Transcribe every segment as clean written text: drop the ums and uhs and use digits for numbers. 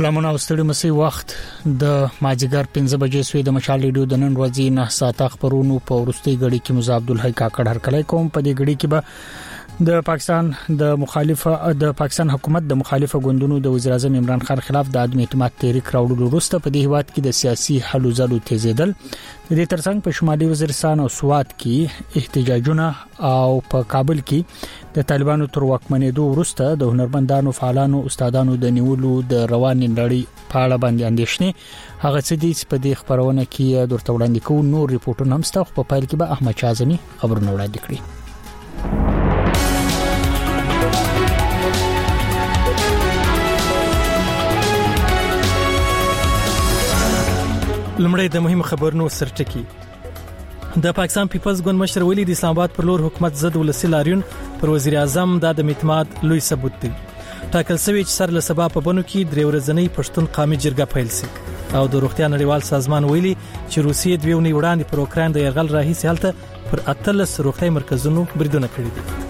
سلامونه او ستړي مسي وخت د ماجګر 15 بجې سوی د مشال ریډیو د نن ورځې 9 ساعت خبرونو په ورستي غړي کې مزه عبد الحی کاکړ هرکلی کوم په دې غړي کې به د پاکستان حکومت د مخالفه ګوندونو د وزیر اعظم عمران خان خلاف د عدم اعتماد تحریک راوړلو وروسته په دې هیواد کې د سیاسي حل زلو تیزیدل د دې ترڅنګ په شمالي وزیرستان او سوات کې احتجاجونه او په کابل کې د طالبانو تر واکمنېدو وروسته د هنرمندانو فعالانو استادانو د نیولو د روان نړۍ په اړه باندې اندېښنې هغه څه دي چې په دې خبرونه کې درته وړاندې کوو. نور ریپورتونه هم ستاسو په پایل کې به احمد شازمی خبرونه وړاندې کړي. لمړی د مهم خبرونو سرټکی. د پاکستان پیپلز ګوند مشر ویلي د اسلام آباد پر لور حکومت ضد ولسی لاریون پر وزیر اعظم د عدم اعتماد لوی ثبوت دی. ټاکل شوی چې سر له سبا په بنو کې درې ورځنۍ پښتون قومي جرګه پیل شي او د روغتیا نړیوال سازمان ویلي چې روسیې دوی ونی وړاندې پر اوکران د يرغل راهیسې حالت پر 18 روغتي مرکزونو بریدونه کړی دي.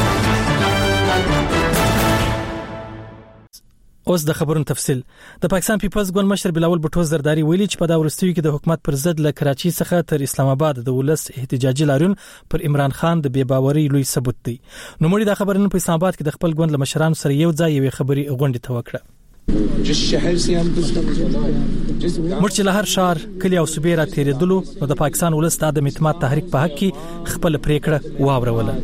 اوس د خبرونو تفصیل. د پاکستان پیپلز ګوند مشر بلاول بټو زرداری ویلي چې په دا ورستیو کې د حکومت پر ضد له کراچي څخه تر اسلام آباد د ولس احتجاجي لاریون پر عمران خان د بے باوري لوی ثبوت دی. نو مړي د خبرونو په اسلام آباد کې د خپل ګوند له مشرانو سره یو ځای یوې خبري غونډه توکړه. مرچ له هر شهر کلی او صوبې را تیرېدلو نو د پاکستان ولس د عدم اعتماد تحریک په حق کې خپل پریکړه واوروله.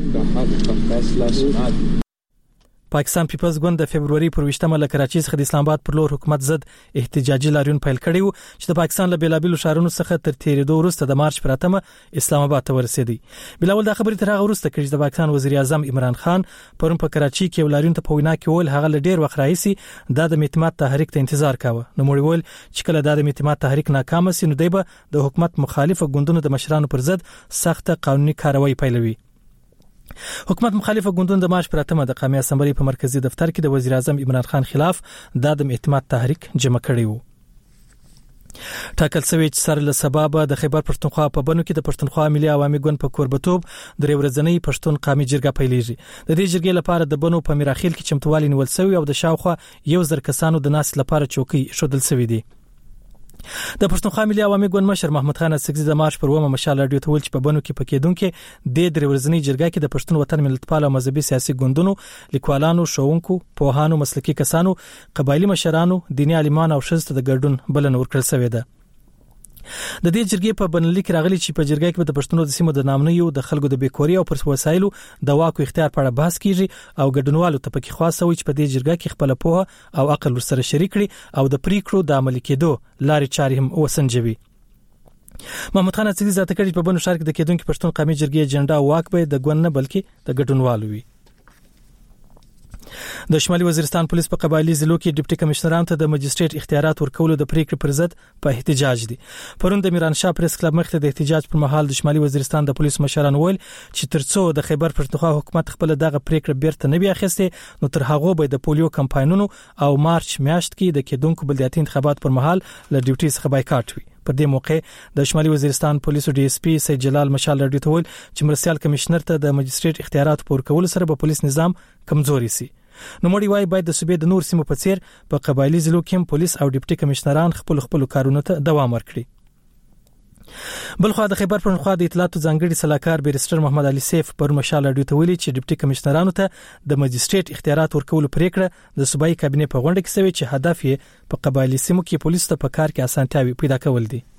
پاکستان پیپلز ګوند د فبرवरी پر 20مه له کراچي څخه د اسلام آباد پر لور حکومت ضد احتجاجي لاریون پیل کړی و چې د پاکستان له بیلابیلو شهرونو څخه تر تیرېدو وروسته د مارچ پر 8مه اسلام آباد ته ورسېدی. بلاول د خبرې تر هغه وروسته چې د پاکستان وزیر اعظم عمران خان پرون په کراچي کې لاریون ته په وینا کې ول هغه له ډیر وخت راهیسي د عدم اعتماد تحریک ته انتظار کاوه. نو مړي ول چې کله د عدم اعتماد تحریک ناکام شي نو دیبه د حکومت مخالفه ګوندونو د مشرانو پر ضد سخت قانوني کاروایی پیلوي. حکومت مخالفه ګوندونو د مارچ پر 8مه د قومي اسمبلی په مرکزی دفتر کې د وزیر اعظم عمران خان خلاف د عدم اعتماد تحریک جمع کړی وو. ټاکل شوی چې سر له سبب د خیبر پښتونخوا په بنو کې د پښتونخوا ملي عوامي ګوند په کوربتوب درې ورځنۍ پښتون قومي جرګه پیلېږي. د دې جرګې لپاره د بنو په میراخیل کې چمتووالي نیول شوی او د شاوخوا 1000 کسانو د ناس لپاره چوکۍ شودل شوی دي. د پښتونخوا ملي عوامي ګوند مشر محمد خان اسکزي د مارچ پر 1مه مشال رادیو ته ول چې په بنو کې پکېدونکو د درې ورځنۍ جرګه کې د پښتون وطن ملتپال او مذهبي سیاسي ګوندونو لیکوالانو شوونکو پوهانو مسلکي کسانو قبایلی مشرانو دیني عالمان او شزته د ګډون بلنه ورکړل شوې ده. د دې جرګې په بنلي کې راغلي چې په جرګه کې د پښتنو د سیمو د نامنیو د خلکو د بیکوري او پر وسایلو د واکو اختیار په اړه بحث کیږي او ګډونوالو ته پکې خاصه وي چې په دې جرګه کې خپل پوهه او عقل سره شریک کړي او د پریکړو د عملي کېدو لارې چارې هم وسنجوي. محمد خان اسکزي ذاته کړي په بنو شهر کې د کېدونکو پښتون قومي جرګې اجنډا واک به د ګوند نه بلکې د ګډونوالو وي. د شمالي وزیرستان پولیس په قبایلی ضلعو کې ډیپټي کمشنرانو ته د مجستریټ اختیارات ورکولو د پریکړې پر ضد په احتجاج دي. پرون د میران شاه پریس کلب مخ ته د احتجاج پر مهال د شمالي وزیرستان د پولیس مشرانو ویل چې ترڅو د خیبر پښتونخوا حکومت خپل دغه پریکړه بیرته نه بیا اخیسته نو تر هغه به د پولیو کمپاینونو او مارچ میاشت کې د کېدونکو بلدیاتي انتخابات پر مهال له ډیوټي څخه بایکاټ وي. په دې موقع د شمالي وزیرستان پولیسو ډي اس پی سید جلال مشال رادیو ته ویل چې مرسیال کمشنر ته د مجستریټ اختیارات ورکول سره به پولیس نظام کمزوري سي. نو مړي وای باید د صوبې د نور سیمو په څیر په قبایلی ضلعو کې پولیس او ډیپټي کمشنران خپل کارونو ته دوام ورکړي. بلخو د خیبر پښتونخوا د اطلاعاتو ځانګړي صلاحکار بیرستر محمد علي سیف پر مشال رادیو ته ویلي چې ډیپټي کمشنرانو ته د مجستریټ اختیارات ورکول پریکړه د صوبایي کابینې په غونډه کې شوی چې هدف یې په قبایلی سیمو کې پولیس ته په کار کې اسانتیاوي پیدا کول دي.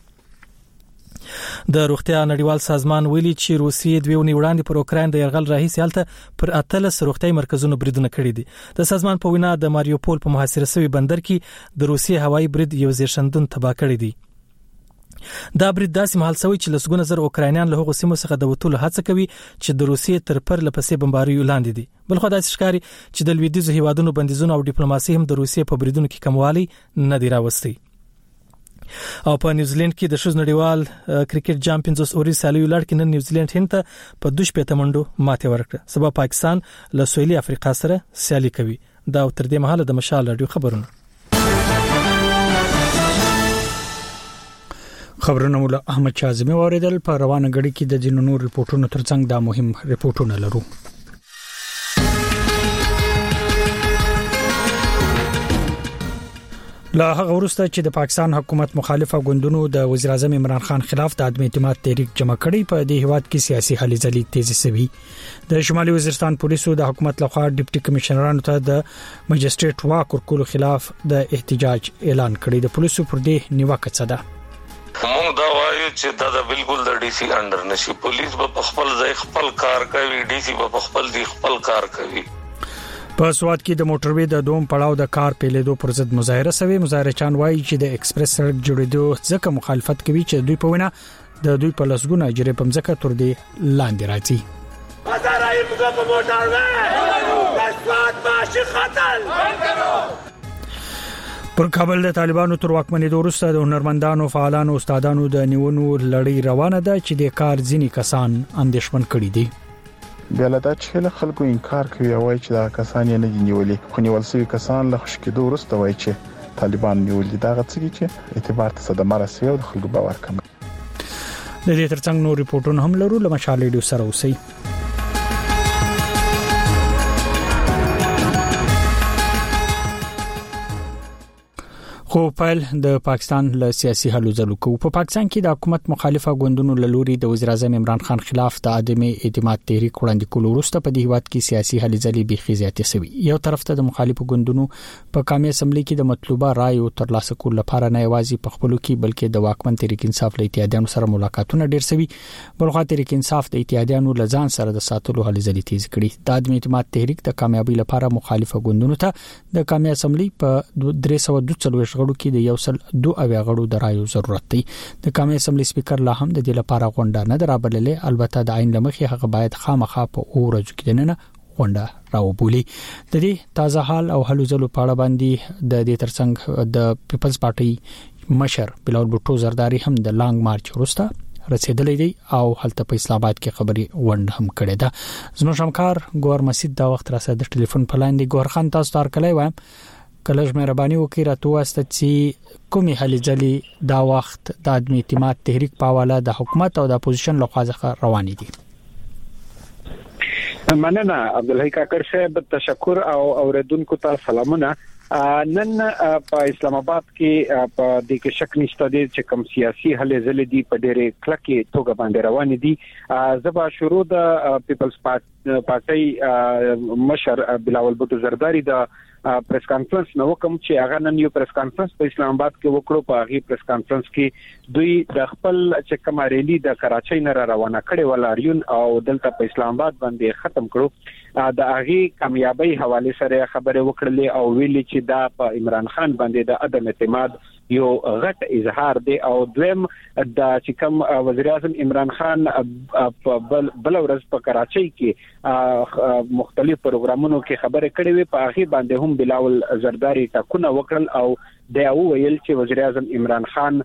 د روغتیا نړیوال سازمان ویلي چې روسیې دوی ونی وړاندې پر اوکران د يرغل راهیسې حالت پر 18 روغتي مرکزونو بریدونه کړی دي. د سازمان په وینا د ماریوپول په محاصره شوی بندر کې د روسیې هوایي برید یو زیرشندون تباه کړی دی. دا برید داسې مهال شوی چې لسګونه زر اوکرانیان له هغو سیمو څخه د وټولو هڅه کوي چې د روسیې تر پر لپسې بمباریو لاندې دي. بلخو داسې ښکاري چې د لویدیځو هیوادونو بندیزونه او ډیپلوماسي هم د روسیې په بریدونو کې کموالی نه دی راوستي. او په نیوزیلند کې د شوز نړیوال کرکټ جام 15 اوري سالي ولړ کې نن نیوزیلند هند ته په 2 منډو ماته ورکړه. سبا پاکستان له سویلي افریقا سره سیالي کوي. دا تر دې مهاله د مشال رادیو خبرونه مولا احمد شازمی اوریدل. په روانه غړي کې د جنونو ریپورتونو ترڅنګ دا مهم ریپورتونه لرو. لا هغه وروسته چې د پاکستان حکومت مخالفه ګوندونو د وزیر اعظم عمران خان خلاف د عدم اعتماد تحریک جمع کړي په دې هیواد کې سیاسي هلې ځلې تیزی شوي د شمالي وزیرستان پولیسو د حکومت لخوا ډیپټي کمشنرانو ته د مجستریټ واک ورکولو خلاف د احتجاج اعلان کړی د پولیسو پر دې نیوکه څه ده موږ دا وایو چې دا بالکل د ډي سي انډر نشي پولیس په خپل ځای خپل کار کوي ډي سي په خپل ځای خپل کار کوي په سواد کې د موټروي د دوم پړاو د کار پیلېدو پر ضد مظاهره شوه مظاهره چان وایي چې د ایکسپریس سړک جوړېدو ځکه مخالفت کوي چې دوی په وینا د دوی په لسګونه اجرې په ځکه تر دې لاندې راځي بازار ایمګه په موټروي د سواد ماشي خطر پر کابل د طالبانو تر واکمنۍ وروسته د هنرمندانو فعالانو استادانو د نیونو لړۍ روانه ده چې د کار ځینی کسان اندېښمن کړي دي بل دا چې خلکو انکار کوي او چې دا کسان یې نه نیولې خو نیول شوی کسان له خشکېدو وروسته وایي چې طالبان نیولې دا غڅي چې اعتبار ته صدمه رسوي او د خلکو باور کم د دې ترڅنګ نور ریپورتونه هم لرو لمشال ریډیو سره اوسئ خو پایل د پاکستان له سیاسي حلو ځلو کو په پاکستان کې د حکومت مخالفه ګوندونو لوري د وزیر اعظم عمران خان خلاف د عدم اعتماد تحریک وړاندې کول وروسته په دې هیواد کې سیاسي حل ځلې بيخي زیاتې شوي یو طرف ته د مخالفه ګوندونو په قومي اسمبلی کې د مطلوبه رائے ترلاسه کول لپاره نه یوازې په خپلو کې بلکې د واکمن تحریک انصاف له اتحادیانو سره ملاقاتونه ډېر شوي بلخو تحریک انصاف د اتحادیانو لزان سره د ساتلو حل ځلې تیز کړي د عدم اعتماد تحریک د کامیابی لپاره مخالفه ګوندونو ته د قومي اسمبلی په 342 غړو کې د یو سل 2 غړو د رایو ضرورت دی د قومي اسمبلی سپیکر لا هم د دې لپاره غونډه نه درابللې البته د عین لمخې هغه باید خامخا په اورځو کې نه غونډه راوبولي د دې تازه حال او حلو ځلو په اړه باندې د دې ترڅنګ د پیپلز پارټي مشر بلاول بوټو زرداری هم د لانګ مارچ وروسته رسیدلې دی او هلته په اسلام آباد کې خبري وند هم کړې ده زموږ همکار ګور مسجد دا وخت را سره د ټلیفون په لاندې ګور خان تاسو تار کله وایم کله مهرباني وکړئ راته واسطه چې کومي هلې ځلې دا وخت د عدم اعتماد تحریک په حواله د حکومت او د اپوزیشن لخوا ځخه روانې دي مننه عبدالحی کاکر صاحب تشکر او اوریدونکو ته سلامونه نن په اسلام آباد کې په د کې شک نشته چې کوم سیاسي هلې ځلې دي په ډېرې کلکې توګه باندې روان دي زبا شروع د پیپلز پارټي مشر بلاول بوټو زرداری د پریس کانفرنس نو کوم چې هغه نن یو پریس کانفرنس په اسلام آباد کې وکړو په هغه پریس کانفرنس کې دوی د خپل چې کوم ریلی د کراچۍ نه روانه کړي ولاریون او دلته په اسلام آباد باندې ختم کړو د هغه کامیابی حواله سره خبره وکړلې او ویلي چې دا په عمران خان باندې د عدم اعتماد یو غټ اظهار دی او دویم د چې کوم وزیر اعظم عمران خان بل ورځ په کراچۍ کې مختلف پروګرامونو کې خبره کړې وي په هغه باندې هم بلاول زرداری ټاکونه وکړل او د او ویل چې وزیر اعظم عمران خان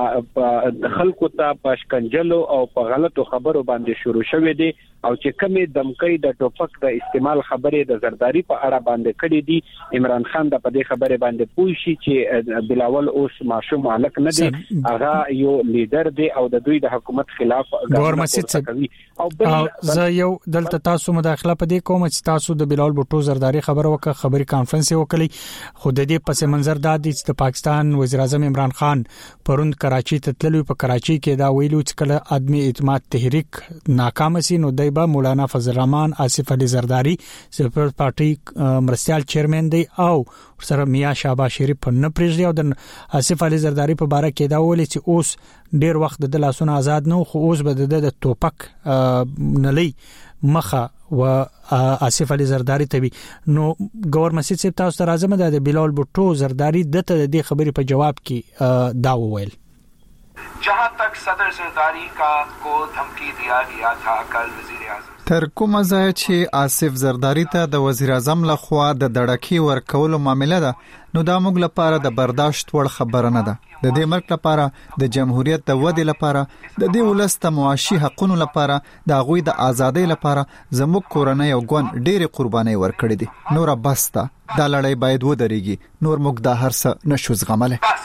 خلکو ته په شکنجلو او په غلطو خبرو باندې شروع شوې دي او چې کمی دمکۍ د ټوپک د استعمال خبرې د زرداری په اړه باندې کړې دي عمران خان د په دې خبره باندې پوه شي چې بلاول اوس ماشوم مالک نه دی هغه یو لیډر دی او د دوی د حکومت خلاف ګور مسجد او زه یو دلته تاسو مداخله پدې کوم چې تاسو د بلاول بوټو زرداری خبره وکړه خبري کانفرنس وکړي خو د دې پس منظر د دې د پاکستان وزیر اعظم عمران خان پروند کراچۍ ته تللی په کراچۍ کې دا ویلو چې کله عدم اعتماد تحریک ناکام شي نو دایبه مولانا فضل الرحمن آصف علي زرداری سپر پارټي مرستيال چیرمن دی او سره میا شاباش شریف نه پریږدي او د آصف علي زرداری په باره کې دا ویل چې اوس ډیر وخت د لاسونو آزاد نو خو اوس به د ټوپک نلي مخه و آصف علي زرداری ته نو ګور مسجد صاحب تاسو ته راځم د بلال بوټو زرداری دته د دې خبرې په جواب کې دا وویل जहां तक सदर जरदारी का को धमकी दिया गया था कल वजीर आजम تر کومه ځای چې آصف زرداری ته د وزیر اعظم لخوا د دړکی ورکولو معاملې ده نو دا موږ لپاره د برداشت وړ خبره نه ده د دې ملک لپاره د جمهوریت د ودې لپاره د دې ولست معاشي حقوقو لپاره د غوي د ازادۍ لپاره زموږ کورنۍ او ګوند ډېر قرباني ورکړې دي نور بس دا لړۍ باید ودرېږي نور موږ د هر څه نشو زغمله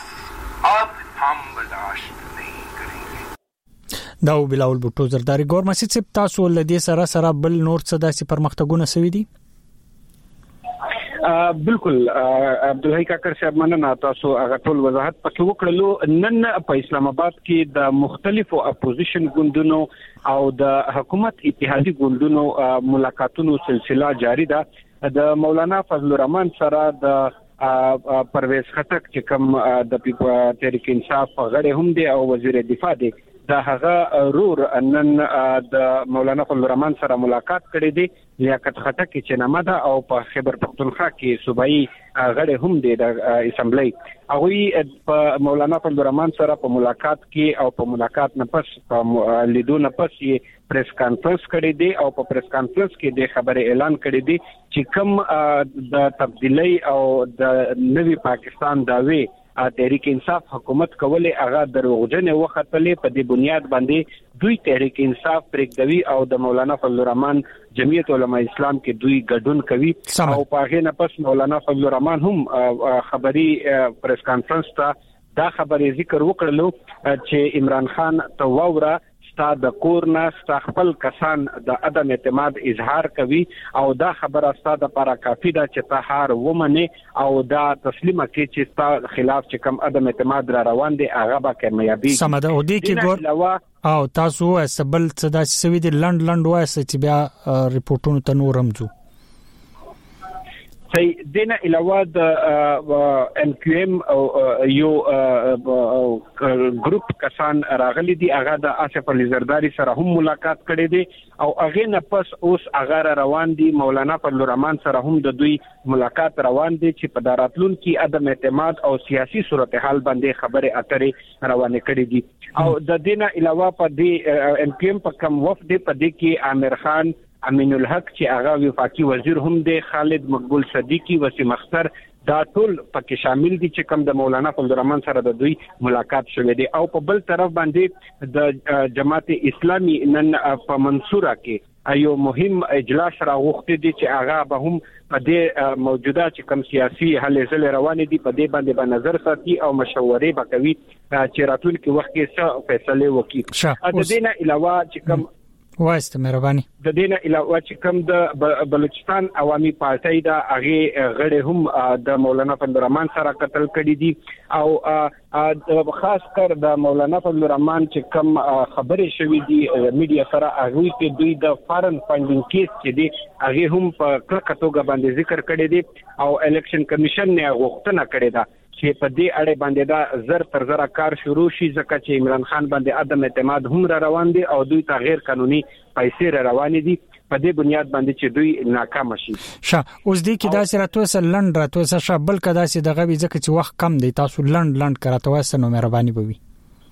دا بلاول بوټو زرداری ګور مسجد صاحب تاسو له دې سره بل نور څه داسې پرمختګونه سوي دي بالکل عبدالحی کاکر صاحب مننه تاسو هغه ټول وضاحت پکې وکړلو. نن په اسلام آباد کې د مختلفو اپوزیشن ګوندونو او د حکومت اتحادی ګوندونو ملاقاتونو سلسله جاری ده. د مولانا فضل الرحمن سره د پرویز خټک چې کوم د تحریک انصاف غړي هم دي او وزیر دفاع دي، د هغه رور نن د مولانا فضل الرحمن سره ملاقات کړی دی. لیاقت خټک چې نامه ده او په خیبر پختونخوا کې صوبایي غړي هم دي د اسمبلی. هغه په مولانا فضل الرحمن سره په ملاقات کې او په ملاقات نه پس په لیدو نه پس پریس کانفرنس کړی دی او په پریس کانفرنس کې د خبره اعلان کړی دی چې کوم د تبدیلی او د نوی پاکستان داوی تحریک انصاف حکومت کولې هغه دروغجن وختلې په دې بنیاد باندې دوی تحریک انصاف پرېږدوي او د مولانا فضل الرحمن جمعیت علماء اسلام کې دوی ګډون کوي او په هغه نه پس مولانا فضل الرحمن هم خبري پریس کانفرنس ته دا خبره ذکر وکړلو چې عمران خان تووره ستا د کورنا ستا خپل کسان د عدم اعتماد اظهار کوي او دا خبره ستا د لپاره کافی ده چې ته هار ومني او دا تسلیمه کې چې ستا خلاف چې کوم عدم اعتماد را روان دي هغه به کامیابی سمده او دې کې ګور او تاسو سبل صدا سوي دي لند واسه چې بیا ریپورتونو ته نورم ځو. صحیح. دینه علاوه د ام کیو ام او یو ګروپ کسان راغلي دي، هغه د آصف علي زرداری سره هم ملاقات کړي دي او هغه نه پس اوس هغه روان دي مولانا فضل الرحمن سره هم د دوی ملاقات روان دي چې په داراتلون کې عدم اعتماد او سیاسي صورتحال باندې خبره اترې روانه کړي دي. او د دینه علاوه په دې ام کیو ام په کوم وفد په دې کې عامر خان، امین الحق چې هغه وفاقي وزیر هم دی، خالد مقبول صدیقی، وسیم اختر، دا ټول پکې شامل دي چې کوم د مولانا فضل الرحمن سره د دوی ملاقات شوه دي. او په بل طرف باندې د جماعت اسلامي نن په منصوره کې یو مهم اجلاس راغوښتي دي چې هغه به هم په دې موجوده چې کوم سیاسي هلې ځلې روانې دي په دې باندې به نظر ساتي او مشورې به کوي چې راتلونکي وخت کې څه فیصله وکړي. د دې نه علاوه چې کوم واسطه مهرباني د دینه علاوه چې کوم د بلوچستان عوامي پارټۍ دا هغه غړي هم د مولانا فضل الرحمن سره قتل کړي دي او خاص کر د مولانا فضل الرحمن چې کوم خبرې شوې دي میډیا سره هغه کې دوی د فارن فاندینګ کیس چې دي هغه هم په کلکه توګه باندې ذکر کړي دي او الیکشن کمیشن نه غوښتنه کړې ده چې په دې اړه باندې دا زر تر زر کار شروع شي ځکه چې عمران خان باندې عدم اعتماد هم را روان دي او دوی ته غیر قانوني پیسې را روان دي په دې بنیاد باندې چې دوی ناکام شي. اوس دې کې داسې راتوسه لند راتوسه شابل کدا سي دغه ځکه چې وخت کم دی تاسو لند کراتوسه نو مهرباني بوي.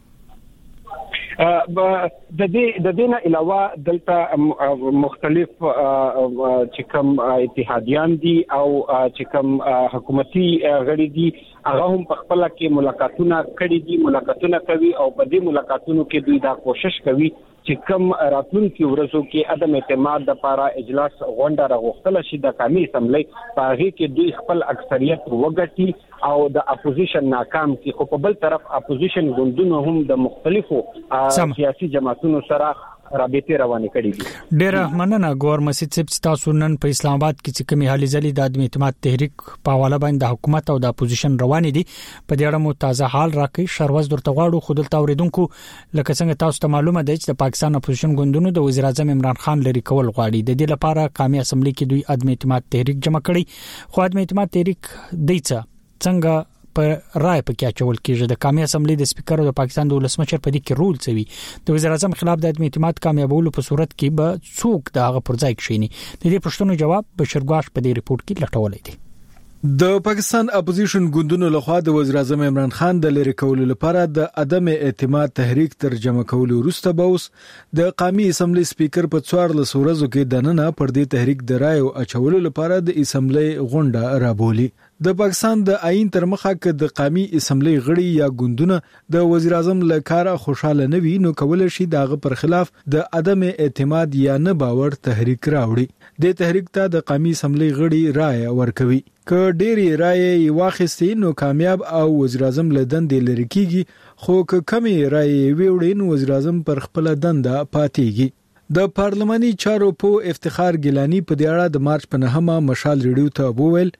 د دینه علاوه دلته مختلف چې کوم اتحادیان دي او چې کوم حکومتي غړي دي هغه هم په خپل کې ملاقاتونه کړي دي، ملاقاتونه کوي او په دې ملاقاتونو کې دوی دا کوشش کوي چې کوم راتلونکي ورځو کې عدم اعتماد لپاره اجلاس غونډه راغوښتل شي د قومي اسمبلی په هغه کې دوی خپل اکثریت وګټي او د اپوزیشن ناکام کی. خو په بل طرف اپوزیشن ګوندونو هم د مختلفو سیاسي جماعتونو سره رابطه روانه کړي دي. ډیره مننه ګور مسجد صاحب تاسو نن په اسلام آباد کې چې کومي حالي ځلې د عدم اعتماد تحریک په حواله باندې د حکومت او د اپوزیشن روان دي په دې اړه مو تازه حال راکې شروز درته غواړو. خو دلته اوریدونکو لکه څنګه تاسو ته معلومه ده چې د پاکستان اپوزیشن ګوندونو د وزیر اعظم عمران خان لري کول غواړي. د دې لپاره قومي اسمبلی کې دوی عدم اعتماد تحریک جمع کړي. خو عدم اعتماد تحریک دیڅه څنګه په رائے پکې اچول کېږي. د قومي اسمبلی د سپیکر او د پاکستان د ولسمشر په دې کې رول څوي. د وزیر اعظم خلاف د عدم اعتماد کامیابولو په صورت کې به څوک د هغه پر ځای کښینی. د دې پښتنو جواب بشرګواش په دې ریپورت کې لټولې دي. د پاکستان اپوزیشن ګوندونو لخوا د وزیر اعظم عمران خان د لری کولو لپاره د عدم اعتماد تحریک ترجمه کولو وروسته بوس د قومي اسمبلی سپیکر په 14 ورځو کې دننه پر دې تحریک د رائے اچولو لپاره د اسمبلی غونډه رابولي. د پاکستان د آئین تر مخه کې د قومي اسمبلی غړي یا ګوندونه د وزیر اعظم لکاره خوشاله نه وي نو کول شي دغه پر خلاف د عدم اعتماد یا نه باور تحریک راوړي. د تحریک ته د قومي اسمبلی غړي رائے ورکوي. که ډېری رائے واخیستي نو کامیاب او وزیر اعظم لدن د لری کیږي، خو که کمی رائے ویوړي نو وزیر اعظم پر خپل دنده پاتېږي. د پارلماني چارو په افتخار ګیلانی په دې اړه د مارچ په 9 مشال ریډیو ته وویل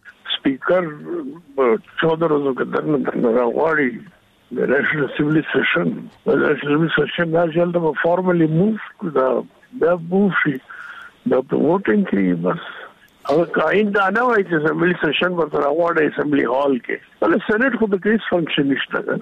स्पीकर 14 रोजों के दरमियान रावाड़ी the National Assembly session. The National Assembly session has held up formally moved to the move the voting की बस अब आइंदा आना हुआ है असेंबली सेशन पर तो रावाड़ी असेंबली हॉल के पहले सेनेट को तो केस फंक्शन इश्ता कर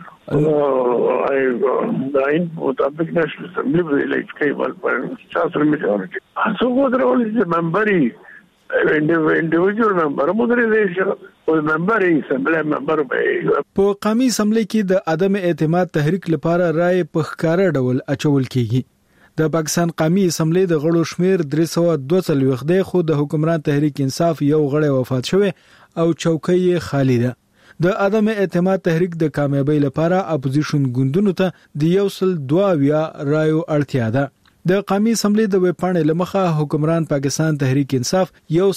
आइन मुताबिक नेशनल असेंबली में इलेक्ट कई बार पर 50% मेजॉरिटी सो वो रोल इज मेंबर ही इंडिविजुअल मेंबर मुद्रे देश او ممبر اسمبلی ممبر به په قومي اسمبلی کې د عدم اعتماد تحریک لپاره رائے په ښکارا ډول اچول کیږي د پاکستان قومي اسمبلی د غړو شمیر 342 دی خو د حکمران تحریک انصاف یو غړی وفات شوی او چوکۍ خالی ده د عدم اعتماد تحریک د کامیابی لپاره اپوزیشن ګوندونو ته د 122 رایو اړتیا ده د قومي اسمبلی د وپاڼې لمخه حکمران پاکستان تحریک انصاف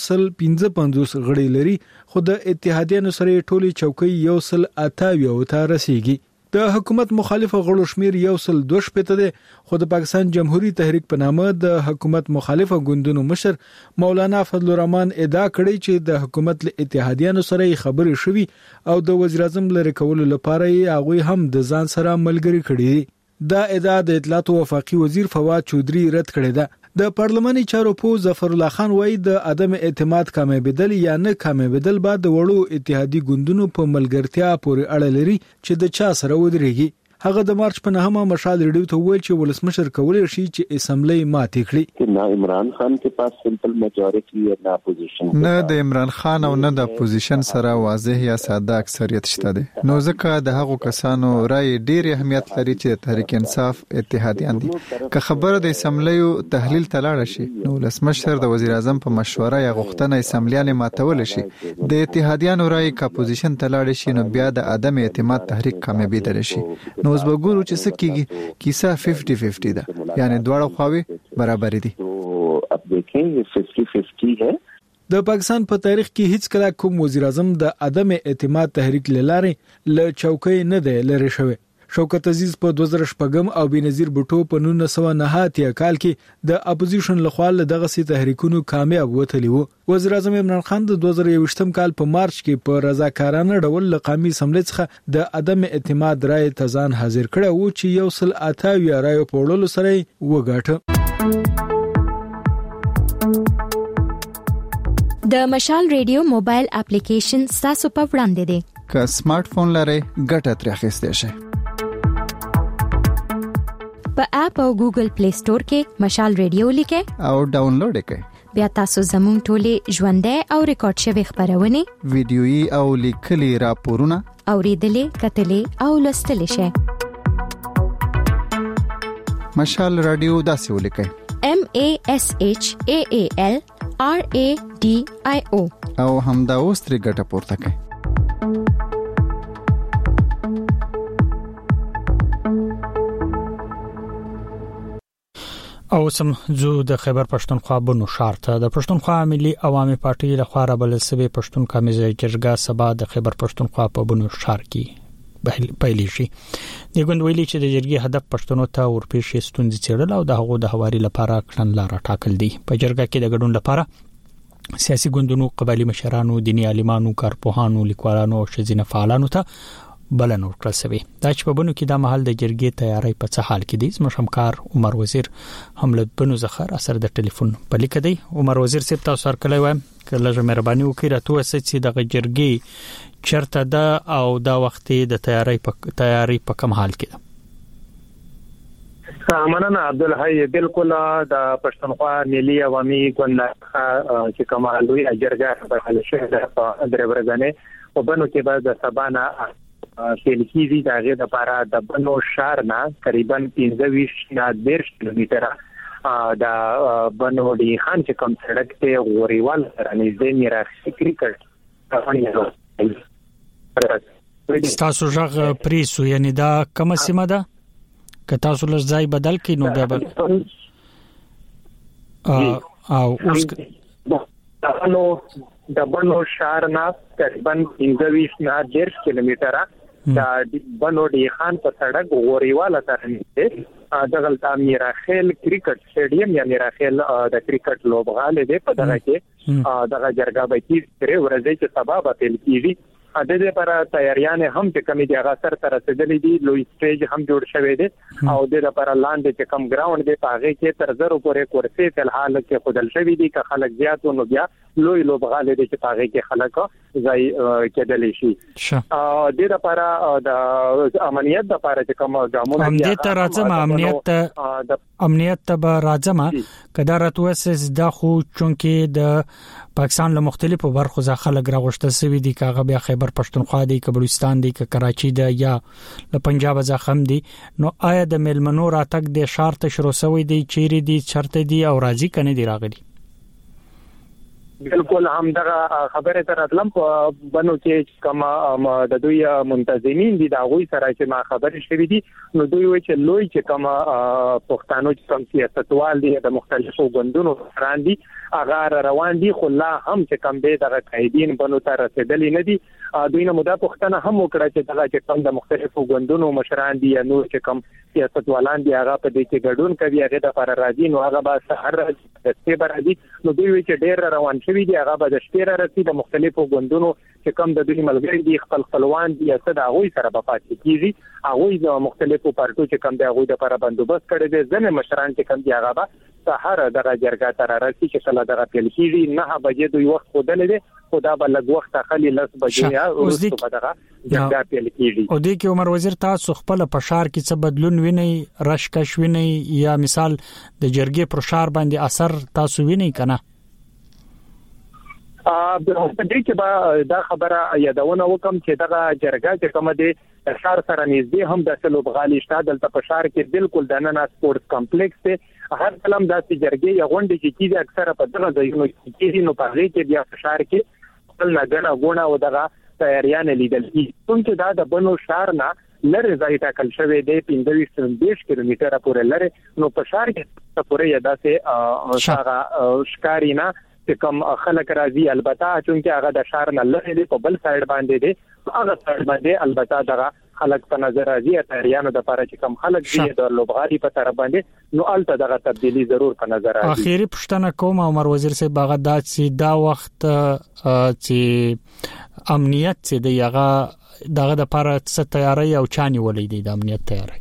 155 غړي لري خو د اتحادیانو سره ټولي چوکۍ 128 ته رسیدي د حکومت مخالف غړو شمیر 102 ده خو د پاکستان جمهوریت تحریک په نامه د حکومت مخالف ګوندونو مشر مولانا فضل الرحمن ادعا کړې چې د حکومت له اتحادیانو سره خبرې شوي او د وزیر اعظم لری کولو لپاره هغه هم د ځان سره ملګری کړي دا ادعا د اطلاعات وفاقي وزیر فواد چودري رد کړی ده د پارلماني چارو په ظفر الله خان وایي د عدم اعتماد کامیابیدل یا نه کامیابیدل بعد د وړو اتحادي ګوندونو په ملګرتیا پورې اړه لري چې د چا سره ودرېږي هغه د مارچ په 9مه مشال ریډیو ته ویل چې ولسمشر کولای شي چې اسمبلی ماتې کړي چې نه عمران خان کې پاس سمپل میجورټي یا نه اپوزیشن نه د عمران خان او نه د اپوزیشن سره واضح یا ساده اکثریت شته دي نو ځکه د هغو کسانو رائے ډیر اهمیت لري چې تحریک انصاف اتحادیان دي که خبره د اسمبلی تحلیل تلاړ شي نو ولسمشر د وزیر اعظم په مشوره یا غوښتنه اسمبلیان ماتول شي د اتحادیانو رائے کا اپوزیشن تلاړ شي نو بیا د عدم اعتماد تحریک کامیابی دل شي نو اوس وګورو چې څه کیږي کیسه 50-50 ده یعنی دواړه خواوې برابر دي اب دیکھیں یہ 50-50 ہے د پاکستان په تاریخ کې هیڅ کله کوم وزیر اعظم د عدم اعتماد تحریک لاره ل چوکۍ نه دی لری شوی شوکت عزیز په 2014 او بنظیر بوټو په 1989 کال کې د اپوزیشن لخوا دغه سي تحریکونو کامیاب وتلی وو وزیر اعظم عمران خان د 2021 کال په مارچ کې په رضاکارانه ډول قومي اسمبلی څخه د عدم اعتماد رائے تزان حاضر کړه وو چې 128 رائے په وړلو سره وګاټه د مشال ریډیو موبایل اپلیکیشن تاسو په وړاندې دی که سمارټ فون لرئ ګټه ترې اخیستئ شئ په اپ او ګوګل پلی سٹور کې مشال ریډیو لیکه او ډاونلوډ کړئ بیا تاسو زموږ ټولې ژوندۍ او ریکارډ شوی خبرونه ویډیويي او لیکلي راپورونه اوریدلې کتلې او لوستلې شئ مشال رادیو داسې ولیکئ MASHAALRADIO او همدا اوس ترې ګټه پورته کړئ او سم زو د خیبر پښتونخوا بنو شهر ته د پښتونخوا ملي عوامي پارټي لخوا را بل سوي پښتونخوا مزه جرګه سبا د خیبر پښتونخوا په بنو شهر کې پیلې شي د ګوندویلي چې د جرګې هدف پښتنو ته ورپېښې ستونزې څېړل او د هغو د هواري لپاره کړنلاره ټاکل دي په جرګه کې د ګډون لپاره سیاسي ګوندونو قبایلی مشرانو دینی عالمانو کارپوهانو لیکوالانو او شذینه فعالانو ته بلنه ورکړل شوې دا چې په بنو کې د محل د جرګې تیاری په څه حال کې دي زموږ همکار عمر وزیر حملت بنو زخر اثر د ټلیفون په لیک دی عمر وزیر سپ تاسو سره کله وایم کله مهرباني وکړئ راته وسه چې د جرګې چرته ده او دا وخت د تیاری په کم حال کې ده مننه عبدالحی بالکل د پښتونخوا ملي عوامي ګوند چې کومه لوی جرګه په حال شوه د دربرګنې او بنو کې بعد د سبانا فلکیزي دغه د لپاره د بنو شهر نه تقریبا 15 کیلومتره د بنو ډی خان چې کوم سړک ته غوریوال سره نږدې میراثي کرکټ تاسو ژغ پریسو یعنی دا کومه سیمه ده که تاسو لږ ځای بدل کړئ نو بیا او اوس د بنو شهر نه تقریبا 15 کیلومتره د بنو ډی خان په سړک غوریواله تر نږدې دغلته میراخیل کرکټ سټیډیم یا میراخیل د کرکټ لوبغاله دی په دغه کې دغه جرګه به کیږي ورځې چې سبا به تل کیږي د دې لپاره تیاریان هم چې کمی دي هغه سر تر رسیدلې دي لوی سټیج هم جوړ شوی دی او د لپاره لاندې چې کم ګراوند دی پاغه کې تر زرو پورې کورسي په حال کې خودل شوی دي که خلک زیاتو نو بیا لوی لوبغاله دي چې پاغه کې خلک ځای کېدلی شي د دې لپاره د امنیت لپاره چې کوم ګامونه دي امنیت راځم امنیت ته راځم کدا راتوسس د خو چونکې د پاکستان له مختلفو برخو ځخه خلک راغشته سوي دي کاغه بیا خیبر پښتونخوا دی که بلوچستان دی که کراچي دی یا له پنجاب ځخم دی نو آیا د ملمنو راتګ د شهر ته شروع شوی دی چیرې دی چرته دی او راځي کنه دی راغلي بالکل هم دغه خبره تر اتلم بنو چې کما د دوی منتظمین دي دا غوي سره چې ما خبرې شوې دي نو دوی وایي چې لوی چې کما پښتانه چې کم سیاستوال دي د مختلفو ګوندونو فران دي اغه روان دي خو لا هم چې کم به دغه قائدین بنو ته رسیدلې نه دي دوی نه مودا پښتنه هم وکړه چې دغه چې کم د مختلفو ګوندونو مشران دي یا نور چې کم سیاستوالان دي هغه په دې کې ګډون کوي هغه د پر راځي نو هغه به سحر د سپېبر دي نو دوی وایي چې ډېر روان شوی دي هغه به د شپېره رسي د مختلفو ګوندونو چې کم د دوی ملګری دي خپلوان دي یا څه د هغه سره په پاتې کیږي هغه د مختلفو پارټو چې کم د هغه لپاره بندوبست کړي دي ځنه مشران چې کم دي هغه به سحر دغه جرګه تر راسي چې کله دغه پیل کیږي 9 بجې دوی وخت خودل دي خدا به لږ وخت خالي 10 بجې یا ورسته دغه جرګه پیل کیږي او د کې عمر وزیر تاسو خپل په شهر کې څه بدلون ویني رشکش ویني یا مثال د جرګې پر شهر باندې اثر تاسو ویني کنه په دې کې به دا خبره یادونه وکم چې دغه جرګه چې کومه دي شهر سره نږدې هم د سلوبغالي شته دلته په شهر کې بالکل د نن سپورت کمپلیکس ته هر کلم د جرګې یا غونډې چې کیږي اکثره په دغه ځایونو کې نو په هغه کې بیا په شهر کې خپل نګړه غونه او دغه تیاریان لیدل کیږي دا د بنو شهر نه لره ځای ټاکل شوی دی 25 کیلومتره پورې لره نو په شهر کې پورې یاده سه هغه شکارینا چې کوم خلک راځي البته چې هغه د شهر نه لري په بل سایډ باندې دی هغه سایډ باندې البته دغه خلک په نظر راځي تاریانو د لپاره چې کوم خلک دي د لوبغالي په طرف باندې نو الته دغه تبدیلی ضرور په نظر راځي اخیری پښتنه کوم عمر وزیر صاحب باغداد سي دا وخت چې امنیت چې دی هغه دغه د لپاره څه تیاری او چاني ولې دی د امنیت تیاری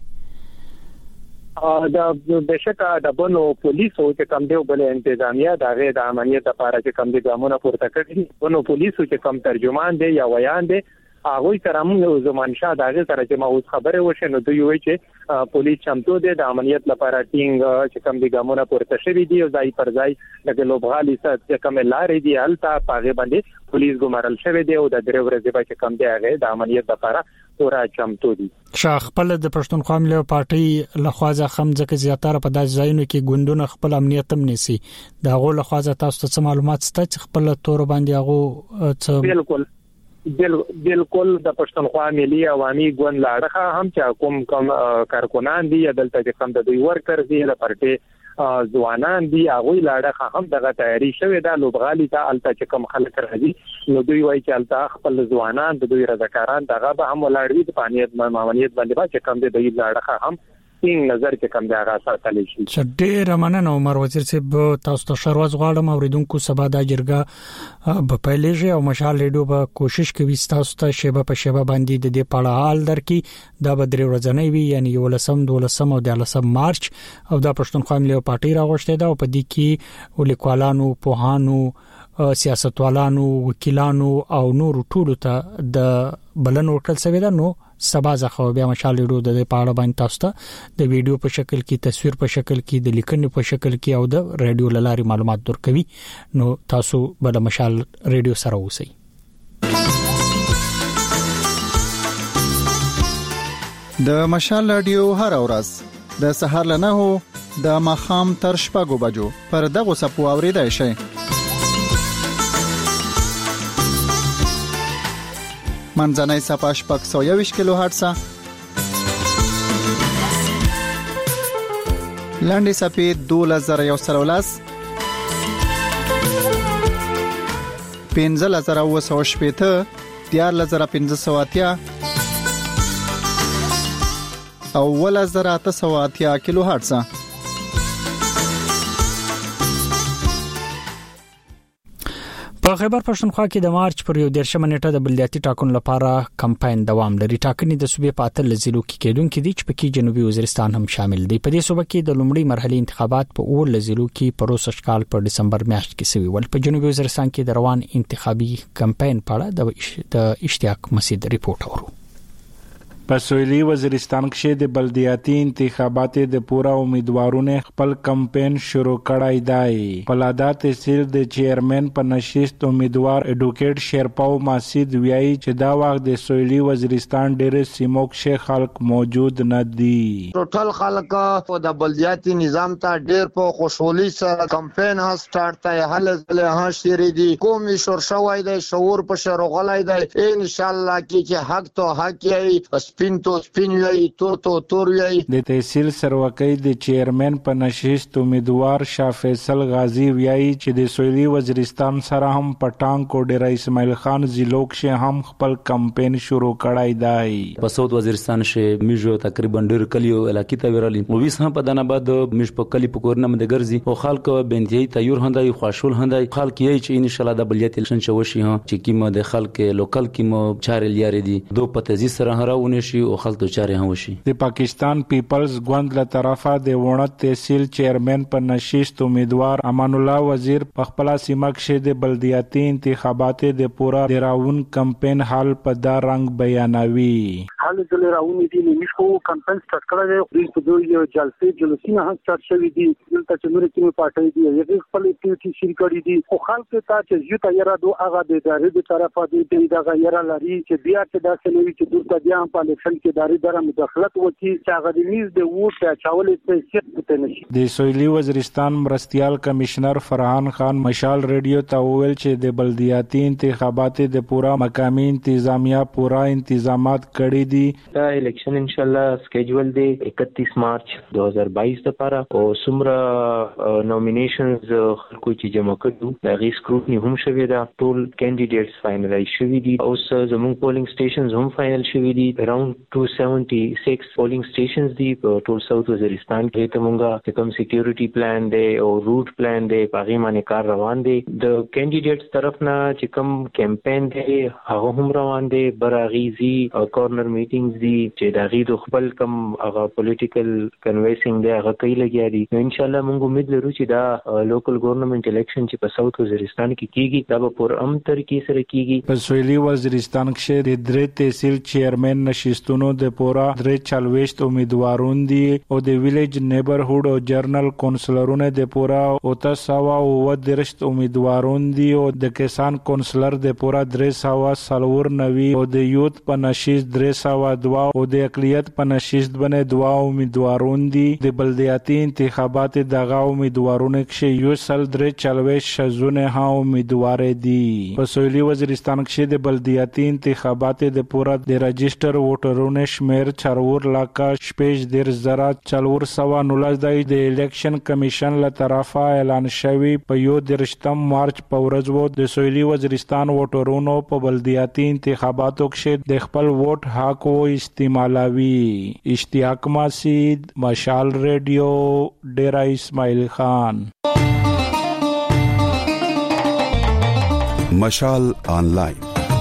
د بشکا د بنو پولیسو چې کوم دی بل انتظامیه د غیر د امنیت لپاره چې کوم دی ګامونه پورته کړي بنو پولیسو چې کوم ترجمان دی یا ویان دی هغه سره موږ زمان شاه دغه سره چې ما اوس خبره وشه نو دوی وایي چې پولیس چمتو دي د امنیت لپاره ټینګ چې کوم دی ګامونه پورته شوی دی او ځای پر ځای د لوبغالي سره چې کوم لارې دی الته پاغه باندې پولیس ګمارل شوی دی او د درې ورځې په کوم دی هغه د امنیت لپاره پورا چمتو دي شاه خپل د پښتونخوا ملي پارټي لخوازه خمځکه زیاتره په داس ځایونو کې ګوندونه خپل امنیت هم نسی دا غو لخوازه تاسو ته معلومات ست چې خپل تور باندې هغه بالکل د پښتونخوا ملي عوامي ګوند لاړه هم چې کوم کارکونان دي دلته چې کوم د دوی ورکر دي د پارټي ځوانان دي هغه لاړه هم دغه تیاری شوی دا لوبغالي ته الته چې کوم خلک راځي نو دوی وایي چې الته خپل ځوانان د دوی رضاکاران دغه به هم ولاړوي د پانیت مامانیت باندې چې کوم د دوی لاړه هم څنګه نظر کې کوم دا ساتل شي چې ډېر مننه عمر وزیر صاحب تاسو ته شروع غواړم اوریدونکو سبا د جرګه په پیلېږي او مشال ریډیو به کوشش کوي تاسو ته شیبه په شیبه باندې د دې پاړه حال درکې دا به درې ورځې وي یعنی 12 او 13 مارچ او د پښتونخوا ملي پارټي راغشته دا په دې کې ولیکوالانو پوهانو سیاستوالانو وکیلانو او نور ټولو ته د بلن ورکړل شوی دا نو سبا ځخه بیا مشال ریډیو د پاړه باندې تاسو ته د ویډیو په شکل کې تصویر په شکل کې د لیکنې په شکل کې او د ریډیو لاري معلومات درکوي نو تاسو بل مشال ریډیو سره اوسئ د مشال رادیو هر ورځ د سهار له 9 د ماخام تر شپږو بجو پر دغه سپو اوریدای شئ منځنۍ صفحه شپږ 120 کیلو هرتز لاندې صفحه 2113 15980 14580 او 1880 کیلو هرتز په خیبر پښتونخوا کې د مارچ پر 11 نیټه د بلدیاتي ټاکنو لپاره کمپاین دوام لري. ټاکنې د صوبې په 8 ضلعو کې کېدونکې دي چې پکې جنوبي وزیرستان هم شامل دی. په دې صوبه کې د لومړۍ مرحلې انتخابات په 8 ضلعو کې په روسش کال په دسمبر میاشت کې شوي ول. په جنوبي وزیرستان کې د روان انتخابي کمپاین په اړه د اشتیاق مسعود ریپورت اورو. په سویلي وزیرستان کې د بلدیاتي انتخاباتو د پورا امیدوارونو خپل کمپاین شروع کړای دی. په لادا تحصیل د چیرمن په نشست امیدوار اډوکیټ شیرپاو ماسید ویایي چې دا وخت د سویلي وزیرستان ډېر سیمو کې خلک موجود نه دي. ټول خلک په د بلدیاتي نظام ته ډېر په خوشحالي سره کمپاین ها سٹارټ ته هله ځله ها شری دي. کومي شور شوای دی شعور په شروغلای دی. ان شاء الله کې حق ته حق یې سپین تو سپین وی تور وی. د تحصیل سروکۍ د چیرمن په نشست امیدوار شاه فیصل غازی ویایي چې د سویلي وزیرستان سره هم پټان کو ډیر اسماعیل خان زیلوک شه هم خپل کمپاین شروع کړای دی. په سوت وزیرستان شه میجو تقریبا ډیر کلیو علاقې ته ورالي موږ هم په دنه بعد مش په کلی په کورنه مده ګرځي او خلک بنتي تیور هندای خوشول هندای خلک یې چې ان شاء الله د بلیت الشن شوشي ها چې کیمه د خلک لوکل کیمه چارل یاري دي دو پتهزي سره هراونه او خلطو چارې هم وشي. د پاکستان پیپلز ګوند له طرفه د وڼت تحصیل چیرمن په نشست امیدوار امان الله وزیر په خپل سیمه کې د بلدیاتي انتخاباتو د پورا د راون کمپاین حال په دا رنگ بیانوي. حال د راون دي نشو کمپاین سٹارټ کړی دی. د دوی جلسې نه سٹارټ شوی دي. دلته چې نور کې پارټي دي یو خپل اکټیویټي شروع کړی دي. خو خلک ته چې یو تیار دو هغه د ادارې د طرفه دي دا غیر لري چې بیا چې دا سلوي چې دلته بیا په الیکشن کې داري دره مداخلت وکړي چې هغه د نیز د ووټ چاول څه څه نشي. د سویلي وزیرستان مرستيال کمشنر فرحان خان مشال ریډیو ته ویل چې د بلدیاتي انتخاباتو د پورا مقامی انتظامیه پورا انتظامات کړي دي. دا الیکشن ان شاء الله سکیجول دی 31 مارچ 2022 لپاره او سمره نومینیشنز خلکو چې جمع کړو د غي سکروټنی هم شوی دا ټول کینډیډیټس فائنلایز شوی دي او زموږ پولینګ سټیشنز هم فائنل شوی دي. around 276 polling stations دی په ټول ساوث وزیرستان کې ته مونږه کوم سکیورټي پلان دی او روټ پلان دی په هغه باندې کار روان دی. د کینډیډیټس طرف نه چې کوم کمپاین دی هغه هم روان دی. براغیزي او کورنر میټینګز دی چې د غي خپل کوم هغه پولیټیکل کنوینسینګ دی هغه کوي لګیا دي. ان شاء الله مونږ امید لرو چې دا لوکل ګورنمنت الیکشن چې په ساوث وزیرستان کې کیږي دا به پر امن طریقې سره کیږي. په سویلي وزیرستان کې د درې تحصیل چیرمن نشستونو د پورا 43 امیدوارون دي او د ویلیج نیبرهود او جرنل کونسلرونو د پورا 930 امیدوارون دي او د کسان کونسلر د پورا 390 او د یوت په نشست 302 او د اقلیت په نشست باندې 2 امیدوارون دي. د بلدیاتي انتخاباتو دغه امیدوارونو کې یو سل 43 شزونه ها امیدوار دي. په سویلي وزیرستان کې د بلدیاتي انتخاباتو د پورا د رجستر ووټرونو شمیر 4 لک 14,419 دی. د الیکشن کمیشن له طرفه اعلان شوی په 1 مارچ په ورځ وو د سویلي وزیرستان ووټرونو په بلدیاتي انتخاباتو کې د خپل ووټ حق او استعمالوي. اشتیاق مسعود مشال ریډیو ډیرا اسماعیل خان. مشال آنلاین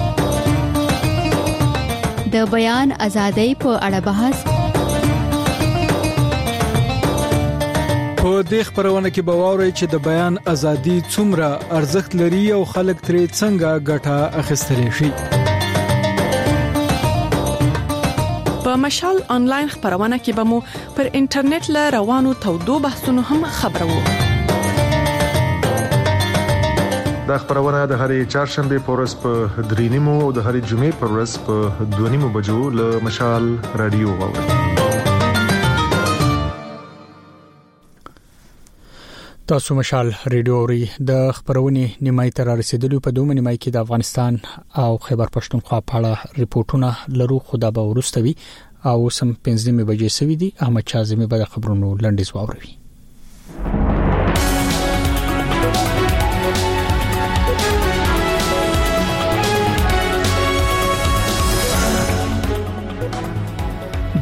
د بیان ازادۍ په اړه بحث. په دې خبرونه کې به واورئ چې د بیان ازادي څومره ارزښت لري او خلک ترې څنګه ګټه اخیستلی شي. په مشال آنلاین خبرونه کې به مو پر انټرنیټ له روانو تودو بحثونو هم خبرو. دا خبرونه د هرې چهارشنبه په ورځ په 3:30 او د هرې جمعې په ورځ په 2:30 بجو له مشال رادیو واورئ. تاسو مشال ریډیو ری د خبرونې نیمای تر رسیدلو په دوه نیمای کې د افغانستان او خیبر پښتونخوا په اړه ریپورتونه لرو. خدا به ورستوي او سم 5:30 بجې سوي دي. احمد شازمي به خبرونو لنډیز واوري.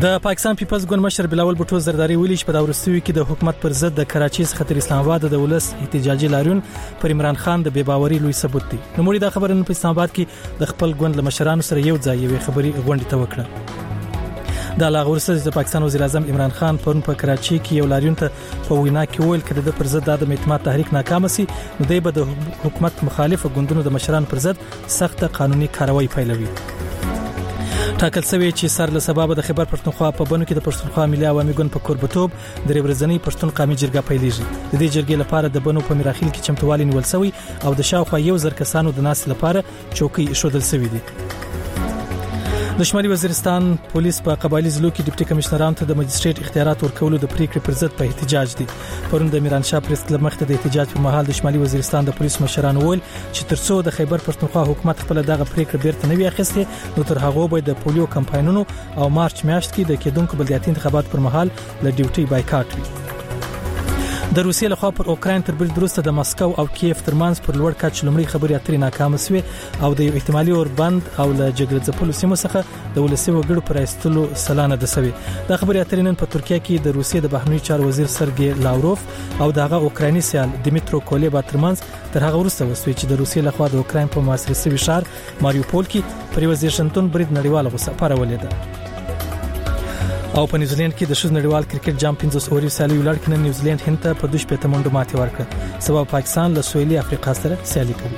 د پاکستان پیپلز ګوند مشر بلاول بوټو زرداری ویلي چې په دا وروستیو کې د حکومت پر ضد د کراچي څخه تر اسلام آباد د ولس احتجاجي لاریون پر عمران خان د بے باوري لوی ثبوت دی. نو موري دا خبرونه په اسلام آباد کې د خپل ګوند له مشرانو سره یو ځای یوې خبري غونډه ته وکړه. د لاغور سره د پاکستان وزیر اعظم عمران خان پرون په کراچي کې یو لاریون ته په وینا کې ویل کړه د پر ضد د اعتماد تحریک ناکام سي نو دی به د حکومت مخالف ګوندونو د مشرانو پر ضد سخت قانوني کاروایی پیلوي. ټاکل شوی چې سر له سبب د خیبر پښتونخوا په بنو کې د پښتونخوا ملي عوامي ګوند په کوربتوب د ریورزنی پښتون قومي جرګه پیلېږي. د دې جرګې لپاره د بنو په میراخیل کې چمتووالي نیول شوی او د شاوخوا 1000 کسانو د ناس لپاره چوکۍ ایښودل شوې دي. د شمالي وزیرستان پولیس په قبایلی ضلعو کې ډیپټي کمشنرانو ته د مجستریټ اختیارات ورکولو د پریکړې پر ضد په احتجاج دي. پرون د میران شاه پریس کلب مخ ته د احتجاج په مهال د شمالي وزیرستان د پولیس مشرانو ویل چې ترڅو د خیبر پښتونخوا حکومت خپل دغه پریکړه بیرته نه وي اخیستې نو تر هغه به د پولیو کمپاینونو او مارچ میاشت کې د کېدونکو بلدیاتي انتخابات پر مهال له ډیوټي بایکاټ وي. د روسیې لخوا پر اوکراین تر برید وروسته د مسکو او کیف ترمنځ پر لوړ کچ لومړی خبري اترې ناکام شوه او د یو احتمالي اوربند او له جګړه ځپلو سیمو څخه د ولسي وګړو پر ایستلو سلانه ده شوی. د خبري اترې نن په ترکیه کې د روسیې د بهرنی چارو وزیر سرګي لاوروف او دغه اوکرایني سیال دیمیترو کولیبا ترمنځ تر هغه وروسته وسوي چې د روسیې لخوا د اوکراین په محاصره شوی ښار ماریوپول کې پر وزیرشنتون برید نړیواله غوسه پارولې ده. او په نیوزیلند کې د شوز نړیوال کرکټ جام 15 اوري سیالي ولر کې نیوزیلند هند ته په 2 منډو ماتې ورکړه. سبب پاکستان له سویلي افریقا سره سیالي کوي.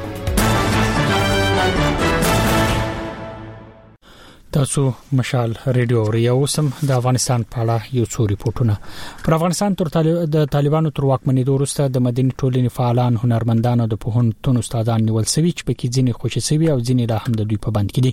تاسو مشال ریډیو اورئ اوسم د افغانستان په اړه یو څو ریپورتونه. پر افغانستان د طالبانو تر واکمنۍ وروسته د مدني ټولنې فعالان هنرمندان او د پوهنتون استادان نیول شوي چې په کې ځینې خوشي شوي او ځینې لا هم د دوی په بند کې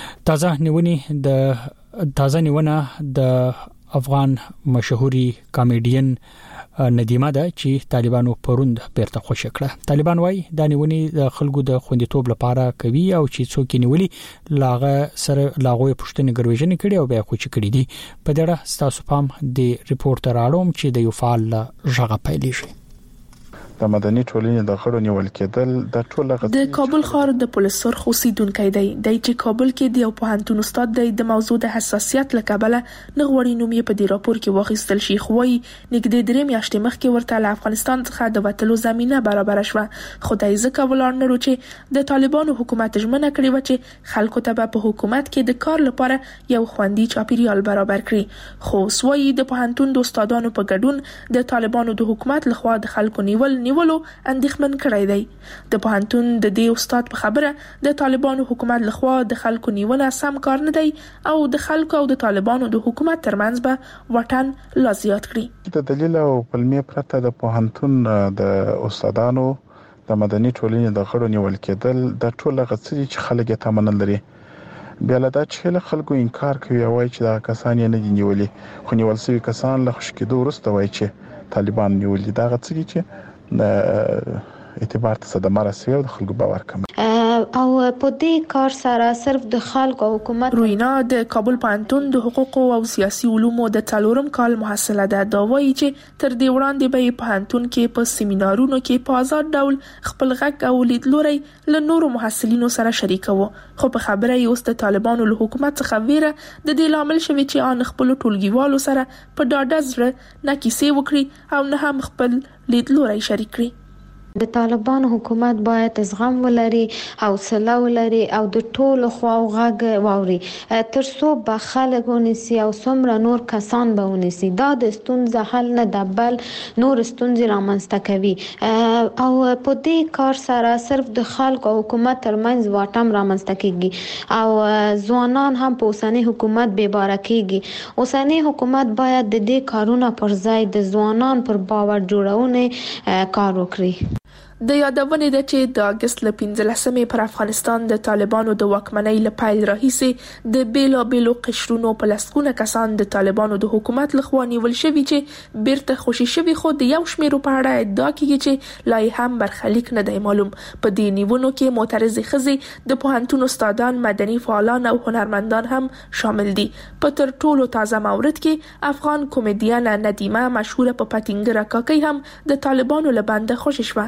دي. تازه نیونه د افغان مشهوري کامیډین ندیمه ده چې طالبانو پروند بیرته خوشی کړه. طالبان وايي دا نیونې د خلکو د خوندیتوب لپاره کوي او چې څوک نیولي لاغه سره لاغوي پښتني ګرویژن کړي او بیا خوشی کړي دي. په دې اړه تاسو پام د ریپورتر اړوم چې د یو فعال ژغه پیلېږي. د مدني ټولنې د غړو نیول کېدل د ټوله د کابل ښار د پولیس سرخ اوسیدونکو دی چې کابل کې د یو پوهنتون استاد د موضوع د حساسیت لکبله نغوړی نوم یې په دې راپور کې واخیستل شي خو نږدې 3 میاشتې مخکې ورته له افغانستان څخه د وټلو زمينه برابر شوه. خدای ځکه ولر نه چې د طالبانو حکومت ژمنه کړې و چې خلکو ته په حکومت کې د کار لپاره یو خوندي چاپیریال برابر کړي. خو سوی د پوهنتون د استادانو په ګډون د طالبانو د حکومت لخوا د خلکو نیولو اندېښمن کړی دی. د پوهنتون د دې استاد په خبره د طالبانو حکومت لخوا د خلکو نیونه سم کار نه دی او د خلکو او د طالبانو د حکومت ترمنځ به وټن لا زیات کړي. د دلیل او پلمې پرته د پوهنتون د استادانو د مدني ټولنې د غړو نیول کېدل د ټوله غڅري چې خلک یې تمنل لري. بیا له دا چې خلکو انکار کوي او چې دا کسان یې نه دي نیولي خو نیول شوی کسان له خوشکېدو وروسته وایي چې طالبان نیولي. دا غڅري چې اعتبار ته صدمه رسوي او د خلکو باور کموي او په دې کار سره صرف د خلکو او حکومت. روینا د کابل پوهنتون د حقوق او سیاسي علومو د 4 کال محصله ده. دا وایي چې تر دې وړاندې به پوهنتون کې په سیمینارونو کې په آزاد ډول خپل غږ او لیدلوري له نورو محصلینو سره شریکوي. خو په خبره یې اوس د طالبانو له حکومت څخه ویره د دې لامل شوی چې ان خپل ټولګیوالو سره په ډاډه زړه نه کیسې وکړي او نه هم خپل لیدلوري شریک کړي. د طالبان حکومت باید زغم ولري، حوصله ولري او د ټولو خواو غږ واوري تر څو به خلک ونیسي او څومره نور کسان به ونیسي. دا د ستونزې حل نه ده بل نور ستونزې رامنځته کوي او په دې کار سره صرف د خلکو او حکومت ترمنځ واټن رامنځته کیږي او ځوانان هم په اوسنۍ حکومت بې باره کیږي. اوسنۍ حکومت باید د دې کارونو پر ځای د ځوانان پر باور جوړونې کار وکړي. د یادونې ده چې د اگست ل 15 پر افغانستان د طالبانو د واکمنۍ له پیل راهیسې د بیلابیلو قشرونو په لسګونه کسان د طالبانو د حکومت لخوا نیول شوي چې بیرته خوشي شوي خو د یو شمیرو په اړه ادعا کیږي چې لا هم برخلیک نه دی معلوم. په دې نیونو کې معترضې ښځې د پوهنتون استادان، مدني فعالان او هنرمندان هم شامل دي. په تر ټولو تازه مورد کې افغان کمیډین ندیمه مشهوره په پاتینګر کاکي هم د طالبانو له بنده خوشي شوه. د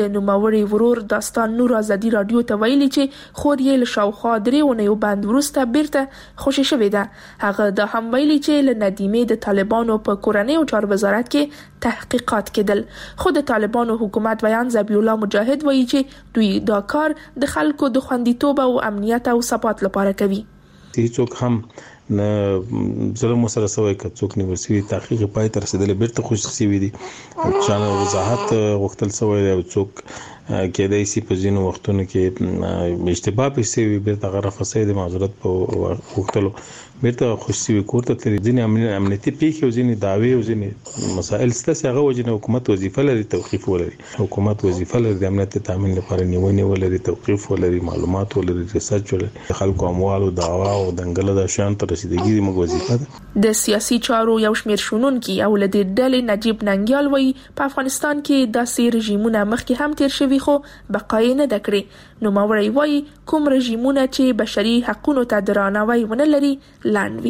د نوموړي ورور داستان نور ازادي رادیو ته ویلي چې خور یې له شاوخوا 3 اونیو باندې وروسته بیرته خوشي شوې ده. هغه دا هم ویلي چې له ندیمې د طالبانو په کورنۍ او چارو وزارت کې تحقیقات کېدل. خو د طالبانو حکومت بیان ذبیح الله مجاهد وایي چې دوی دا کار د خلکو د خوندیتوب او امنیت او ثبات لپاره کوي. هیڅوک هم نه ظلم سره سوی که څوک نیوسي تحقیق پای تر رسیدل بیرته خوشي وي دي چې وضاحت وختل سوی او څوک کېدای شي په ځینو وختونو کې اشتباه پیسې وي بیرته غره فساد معذرت په وختلو بیرته خوشي وي کوته تر ځینې امنیتي پیښې او ځینې دعوی او ځینې مسائل ستاسو هغه وجنه حکومت وظیفه لري توقيف ولري. حکومت وظیفه لري د امنیت تامین لپاره نیونی ولري توقيف ولري معلومات ولري ریسرچ ولري خلکو اموال او دعوا او دنګل د شان تر رسیدګي د موږ وظیفه ده. د سیاسي چارو یو شمېر شنونکي او له دې ډلې نجیب ننګیال وایي په افغانستان کې داسې رژیمونه مخکې هم تیر شوي خو بقای نه ده کړې. نوموړی وایي کوم رژیمونه چې بشري حقوقو ته درناوی ونه لري لاندوي.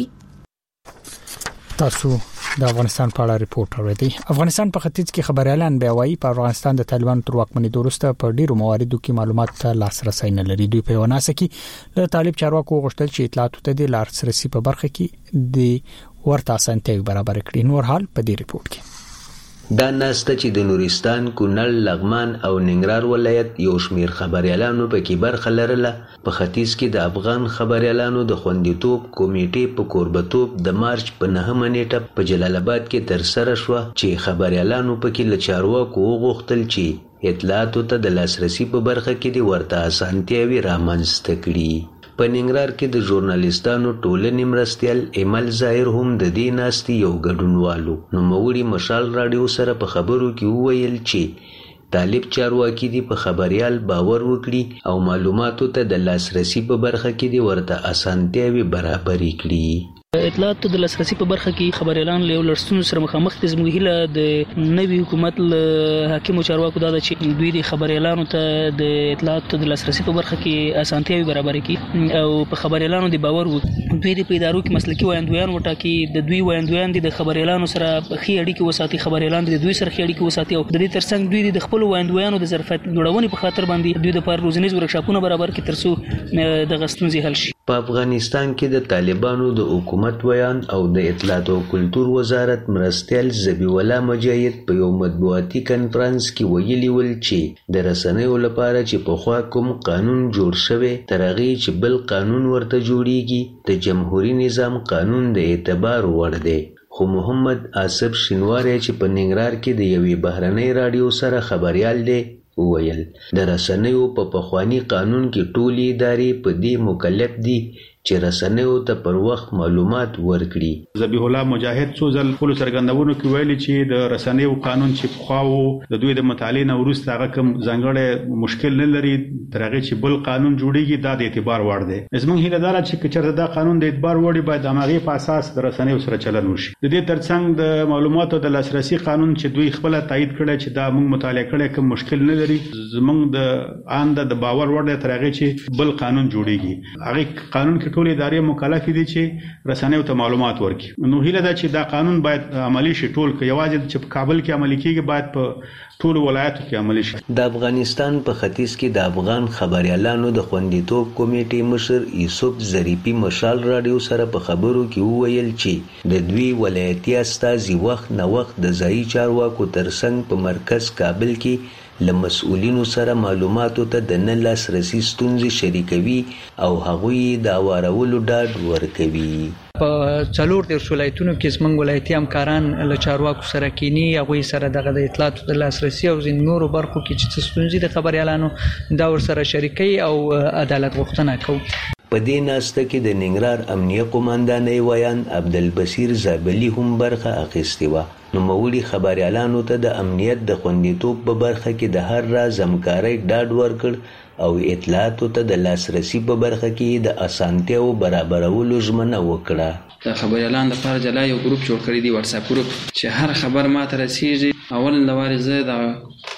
تاسو د افغانستان په اړه ریپورت اوریدئ. افغانستان په ختیځ کې خبريالان بیا وایي په افغانستان د طالبان تر واکمنۍ وروسته په ډیرو مواردو کې معلومات ته لاسرسي نه لري. دوی په وناسه کې له طالب چارواکو غوښتل چې اطلاعات ته د لاسرسي په برخه کې د ورته اسانتیاوې برابر کړي. نور حال په دې ریپورت کې دا ناسته چې د نورستان، کونړ، لغمان او ننګرهار ولایت یو شمیر خبريالانو په کې برخه لرله. په ختیځ کې د افغان خبريالانو د خوندیتوب کمیټې په کوربتوب د مارچ په 9 نیټه په جلال آباد کې تر سره شو چې خبريالانو په کې له چارواکو وغوښتل چې اطلاعاتو ته د لاسرسي په برخه کې د ورته اسانتیاوې رامنځته کړي. په ننګرهار کې د ژورنالیستانو ټولنې مرستیال ایمل ظاهر هم د دې ناستې یو ګډونوالو. نوموړي مشال رادیو سره په خبرو کې وویل چې طالب چارواکي دي په خبريال باور وکړي او معلوماتو ته د لاسرسي په برخه کې د ورته اسانتیاوې برابرې کړي. اطلاعات د لاسرسي په برخه کې خبريالان له لړستون سره مخامخ دي. زموږ هیله د نوي حکومت له حاکمو چارواکو دا چې دوی د خبريالانو ته د اطلاعات د لاسرسي په برخه کې اسانتیاوې برابر کړي او په خبريالانو د باور وکړي. دوی د ادارو کې مسلکي وایندویان وټاکي. د دوی وایندویان د خبريالانو سره ښې اړیکې وساتي. خبريالان د دوی سره ښې اړیکې وساتي او د دې ترڅنګ دوی د خپل وایندویانو د ظرفیت لوړونې په خاطر باندې دوی د پر روزنیز ورکشاپونه برابر کړي ترڅو د غستونځي حل شي. په افغانستان کې د طالبانو د حکومت ویان او د اطلاعات او کلتور وزارت مرستیال ذبیح الله مجاهد په یو مطبوعاتي کنفرانس کې ویلي ول چې د رسنیو لپاره چې په خوا کوم قانون جوړ شوی تر هغه چې بل قانون ورته جوړیږي د جمهوریت نظام قانون د اعتبار وړ دی. خو محمد آصف شینواری چې په ننګرهار کې د یوې بهرنۍ رادیو سره خبريال دی وویل د رسنیو په پخوانی قانون کې ټولې ادارې په دې مکلف دي چې رسنیو ته پر وخت معلومات ورکړي. ذبیح الله مجاهد څو ځل خپل څرګندونو کې ویلي چې د رسنیو قانون چې پخواو د دوی د مطالعې نه وروسته هغه کوم ځانګړی مشکل نه لري تر هغه چې بل قانون جوړیږي دا د اعتبار وړ دی. زموږ هیله دا چې چېرته دا قانون د اعتبار وړ باید د هغې په اساس د رسنیو سره چلن وشي. د دې ترڅنګ د معلوماتو د لاسرسي قانون چې دوی خپل تایید کړی چې دا موږ مطالعه کړی کوم مشکل نه لري زموږ د آنده د باور وړ دی تر هغه چې بل قانون جوړیږي. هغه قانون کې ټول ادارې مکلف دي چې رسنیو ته معلومات ورکړي. نو هیله ده چې دا قانون باید عملی شي. ټول کې یوازې چې په کابل کې عملی کیږي باید په ټول ولایتو کې عملی شي. د افغانستان په ختیځ کې د افغان خبريالانو د خوندیتوب کمیټې مشر یوسف ظریفي مشال رادیو سره په خبرو کې وویل چې د دوی ولایتي استازي وخت نه وخت د ځایي چارواکو ترڅنګ په مرکز کابل کې له مسؤلینو سره معلوماتو ته د نه لاسرسي ستونزې شریکوي او هغوی د اورولو ډاډ ورکوي. په 4 ولایتونو کې زموږ ولایتي همکاران له چارواکو سره کینی هغوی سره د اطلاعاتو د لاسرسي او نورو برخو کې چې ستونزې د خبريالانو دا ورسره شریکي او عدالت غوښتنه کوي. په دې ناسته کې د ننګرهار امنیه قوماندانۍ ویان عبدالبصیر زابلي هم برخه اخیستې وه. نوموړي خبريالانو ته د امنیت د خوندیتوب په برخه کې د هر راز همکارۍ ډاډ ورکړ او اطلاعاتو ته د لاسرسي په برخه کې د اسانتیاو برابرولو ژمنه وکړه. د خبريالانو لپاره جلا یو ګروپ جوړ کړی دی، واتس اپ ګروپ چې هر خبر ما ته رسیږي. اول لواري زه د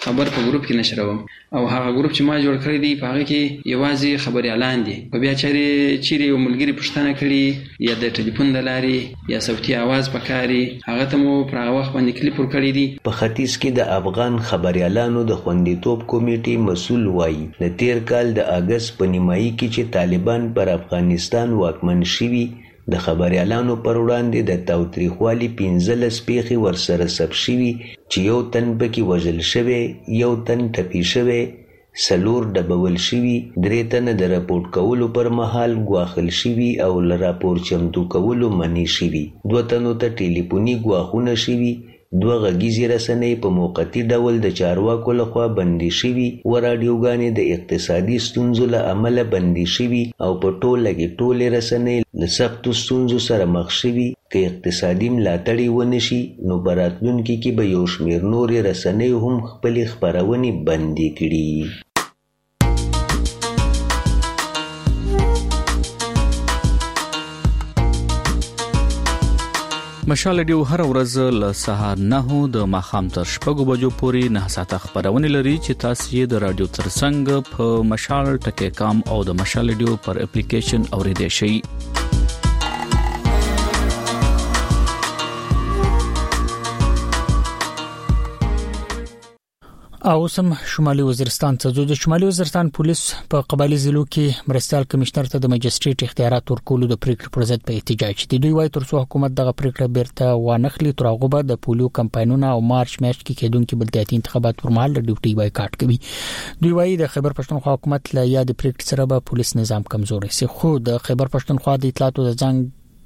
خبر په ګروپ کې نشروم او هغه ګروپ چې ما جوړ کړی دی په هغه کې یوازې خبري اعلان دي په بیا چیرې یو ملګری پښتنه کړي یا د ټلیفون د لارې یا صوتي आवाज پکاري هغه ته مو پر هغه وخت باندې کلیپ ور کړی دی. په ختیځ کې د افغان خبري اعلانو د خوندیتوب کمیټې مسؤل وایي د تیر کال د اگست په نیمایي کې چې طالبان پر افغانستان واکمن شوي د خبري اعلانو پر وړاندې د تاوتریخوالي 15 پیښې ورسره ثبت شوي چې یو تن پکې وژل شوی، یو تن ټپي شوی، 4 ډبول شوي، 3 تنه د راپورټ کولو پر مهال ګواښل شوي او له راپور چمتو کولو منع شوي، 2 تنو ته ټلیفوني ګواښونه شوي، 2 غږیزې رسنۍ په موقتي ډول د چارواکو لخوا بندي شوي و راډیوګانې د اقتصادي ستونزو له امله بندي شوي او په ټوله کې ټولې رسنۍ له سختو ستونزو سره مخ شوي. که اقتصادي ملاتړ ونه شي نو په راتلونکي کې به یو شمېر نورې رسنۍ هم خپلې خپرونې بندي کړي. مشال ډیو هر ورځ له سهار 9 د ماخام تر 6 بجو پورې 9 ساعته خبرونه لري چې تاسو یې د رادیو ترڅنګ په مشال ټکی کام او د مشال ډیو پر اپلیکیشن اوریدئ شئ. او سم شمالي وزیرستان ته د شمالي وزیرستان پولیس په قبایلی ضلعو کې مرستيال کمشنر ته د مجستریټ اختیارات ورکولو د پریکړې پر ضد په احتجاج دي. دوی وايي ترڅو حکومت دغه پریکړه بیرته وانخلي تر هغه به د پولیو کمپاینونو او مارچ میاشت کې کېدونکو بلدیاتي انتخابات پر مهال د ډیوټي بایکاټ کوي. دوی وايي د خیبر پښتونخوا حکومت له یاد پریکړې سره به پولیس نظام کمزوري سي، خو د خیبر پښتونخوا د اطلاعاتو د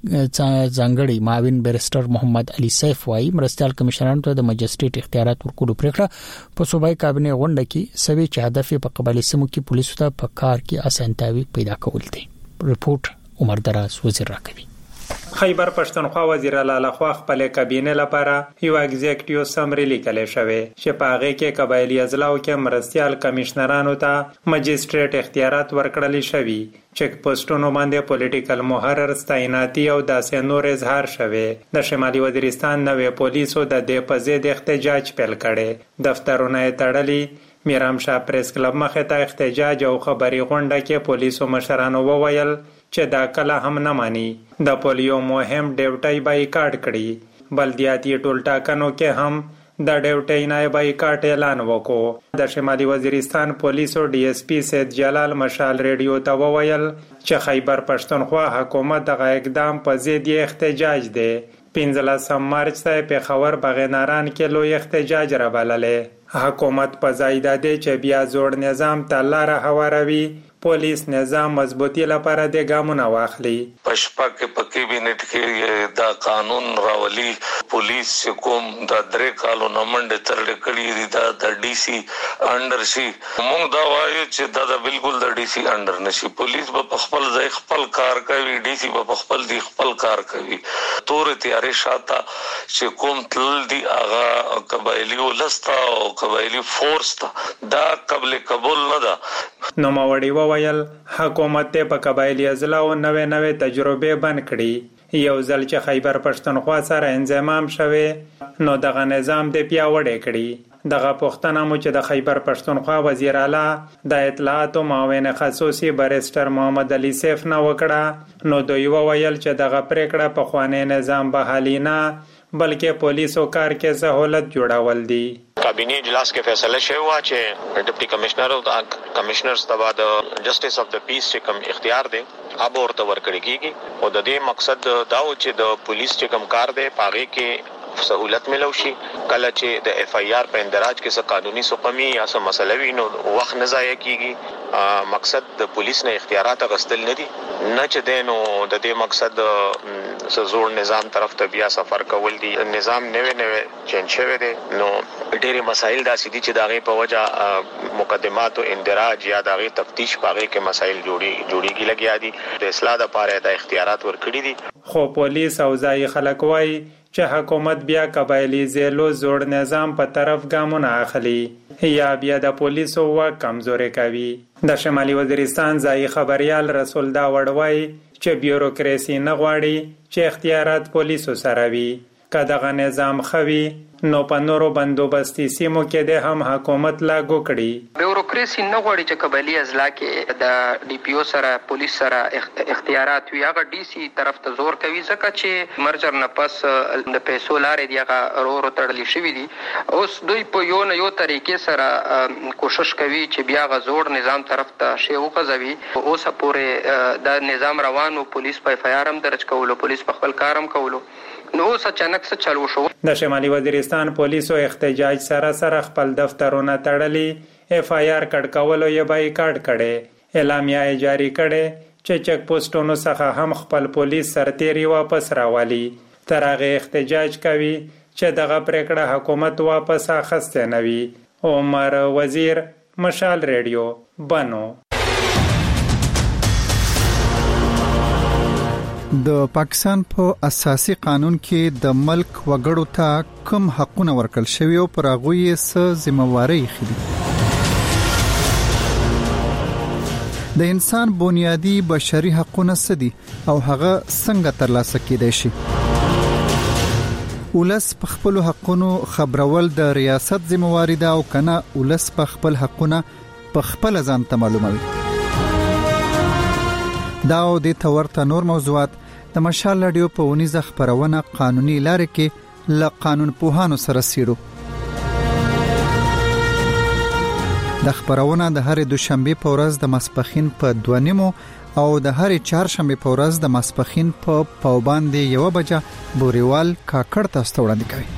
ځانګړي معاون بیرسټر محمد علي سیف وايي مرستيال کمشنرانو ته د مجستریټ اختیارات ورکولو پریکړه په صوبایي کابینه غونډه کې سوي چې هدف په قبایلی سیمو کې پولیسو ته په کار کې اسانتیاوي پیدا کول دي. رپورت عمر دراز وزیر راکوي. خیبر پښتونخوا وزیر لاله خو خپل کابینه لپاره یو ایگزیکټیو سمری لیکل شوی چې په هغه کې قبایلی اضلاع کې مرستيال کمشنرانو ته مجستریټ اختیارات ورکړل شوی. چک پوسټونو باندې پولیټیکل محرر تعیناتی او داسې نور اظهار شوی. د شمالي وزیرستان نوې پولیسو د دې په ضد احتجاج پیل کړي. دفترونه تړلي. میرام شاه پریس کلب مخه ته احتجاج او خبري غونډه کې پولیسو مشرانو وویل چې دا کله هم نه مانی. د پولیو مهم ډیوټي بایکاټ کړي. بلدیاتي ټولټاکنو کې هم د ډیوټي نه بایکاټ اعلان وکړو. د شمالي وزیرستان پولیسو ډي اس پی سید جلال مشال ریډیو ته وویل چې خیبر پښتونخوا حکومت دغه اقدام په ضد احتجاج دی. 15 مارچ ته په خبر بغیناران کې لوی احتجاج را بللې. حکومت په زایداده چې بیا جوړ نظام ته لار هواروي. پولیس نظام مضبوطی لپاره د ګامونه واخلي. پښپا کې پکې بینټ کې دا قانون راولي. پولیس کوم د 3 کالو نمنډ ترډ کړي دي دا د ډي سي انډر شي. موږ دا وایو چې دا بالکل د ډي سي انډر نشي. پولیس په خپل ځای خپل کار کوي، ډي سي په خپل ځای خپل کار کوي. تور تیارې شاته چې کوم تل دي هغه قبایلی ولستا او قبایلی فورس ته دا قبل قبول نه ده. نو ماوړي ویل حکومت په قبایلی اضلاع نوې تجربه بند کړي. یو ځل چې خیبر پښتونخوا سره انضمام شوه نو دغه نظام د پیاوړی کړي. دغه پښتنه مو چې د خیبر پښتونخوا وزیر اعلی د اطلاعات او معاون خصوصي بیرسټر محمد علي سیف نه وکړه نو دوی وویل چې دغه پریکړه په خواني نظام بحالي نه بلکې پولیسو کار کې سہولت جوړول دي. کابینه اجلاس کې فیصله شوی و چې ډیپټي کمشنر او کمشنرز ته بعد جسټس اف د پیس چې کوم اختیار دی اب ورته ورکړي کیږي او د دې مقصد دا و چې د پولیس چې کوم کار دی پاغه کې سہولت ملو شي. کله چې د اف ای آر په اندراج کې څه قانوني سقمی یا څه مسله وي نو وخت نه ضایع کیږي. مقصد د پولیس نه اختیارات غستل نه دي نه چې دینو د دې مقصد زوړ نظام طرف ته بیا سفر کول دي. نظام نوې چینج شوی دی نو ډېری مسایل داسې دي چې داغه په وجه مقدمات او اندراج یا داغه تفتیش پاغه کې مسایل جوړیږي لګیا دي. د اصلاح لپاره د اختیارات ورکړي دي. خو پولیس او ځای خلک وایي چې حکومت بیا قبایلی ضلعو جوړ نظام په طرف ګامونه اخلي یا بیا د پولیسو واک کمزوري کوي. د شمالي وزیرستان ځای خبريال رسول دا وړوي چې بیوروکراسي نه غواړي چې اختیارات پولیسو سره وي. که دغه نظام خوي نو په نورو بندوبستي سیمو کې د هم حکومت لاګو کړي. بیوروکراسي نه غواړي چې قبایلی اضلاع کې د ډي پی او سره پولیس سره اختیارات وي. هغه ډي سي طرف ته زور کوي ځکه چې مرجر نه پس د پیسو لارې دی هغه ورو تړلې شوې دي. اوس دوی په یو نه یو طریقې سره کوشش کوي چې بیا غ زور نظام طرف ته شی وغځوي. اوس پورې د نظام روانو پولیس په اف آی آر هم درج کولو، پولیس په خپل کارم کولو. نو اچانک څه چلو شو. د شمالي وزیرستان پولیسو احتجاج سره خپل دفترونه تړلي، اف آی آر کډ کولو یې بایکاټ کړي، اعلامیه جاری کړي چې چک پوسټونو څخه هم خپل پولیس سرتیري واپس راوالي. تر هغه احتجاج کوي چې دغه پریکړه حکومت واپس اخیسته نه وي. عمر وزیر، مشال ریډیو، بنو. د پاکستان په اساسي قانون کې د ملک وګړو ته کوم حقونه ورکړل شوی او پر هغه یې څه ذمہواری خېدي. د انسان بنیادی بشري حقونه څه دي او هغه څنګه ترلاسه کېدای شي؟ ولس په خپل حقونو خبرول د ریاست ذمہواری ده او کنه ولس په خپل حقونه په خپل ځان ته معلوموي؟ دا او د تورته نور موضوعات د مشال رادیو په ونیزه خبرونه قانوني لارې کې ل قانون پوهانو سره سیرو. د خبرونه د هر دوشنبه په ورځ د ماسپخین په 2:30 او د هر چهارشنبه په ورځ د ماسپخین په پاوباندې 1 بجه بوريوال کاکړ تاسو وړاندې کوي.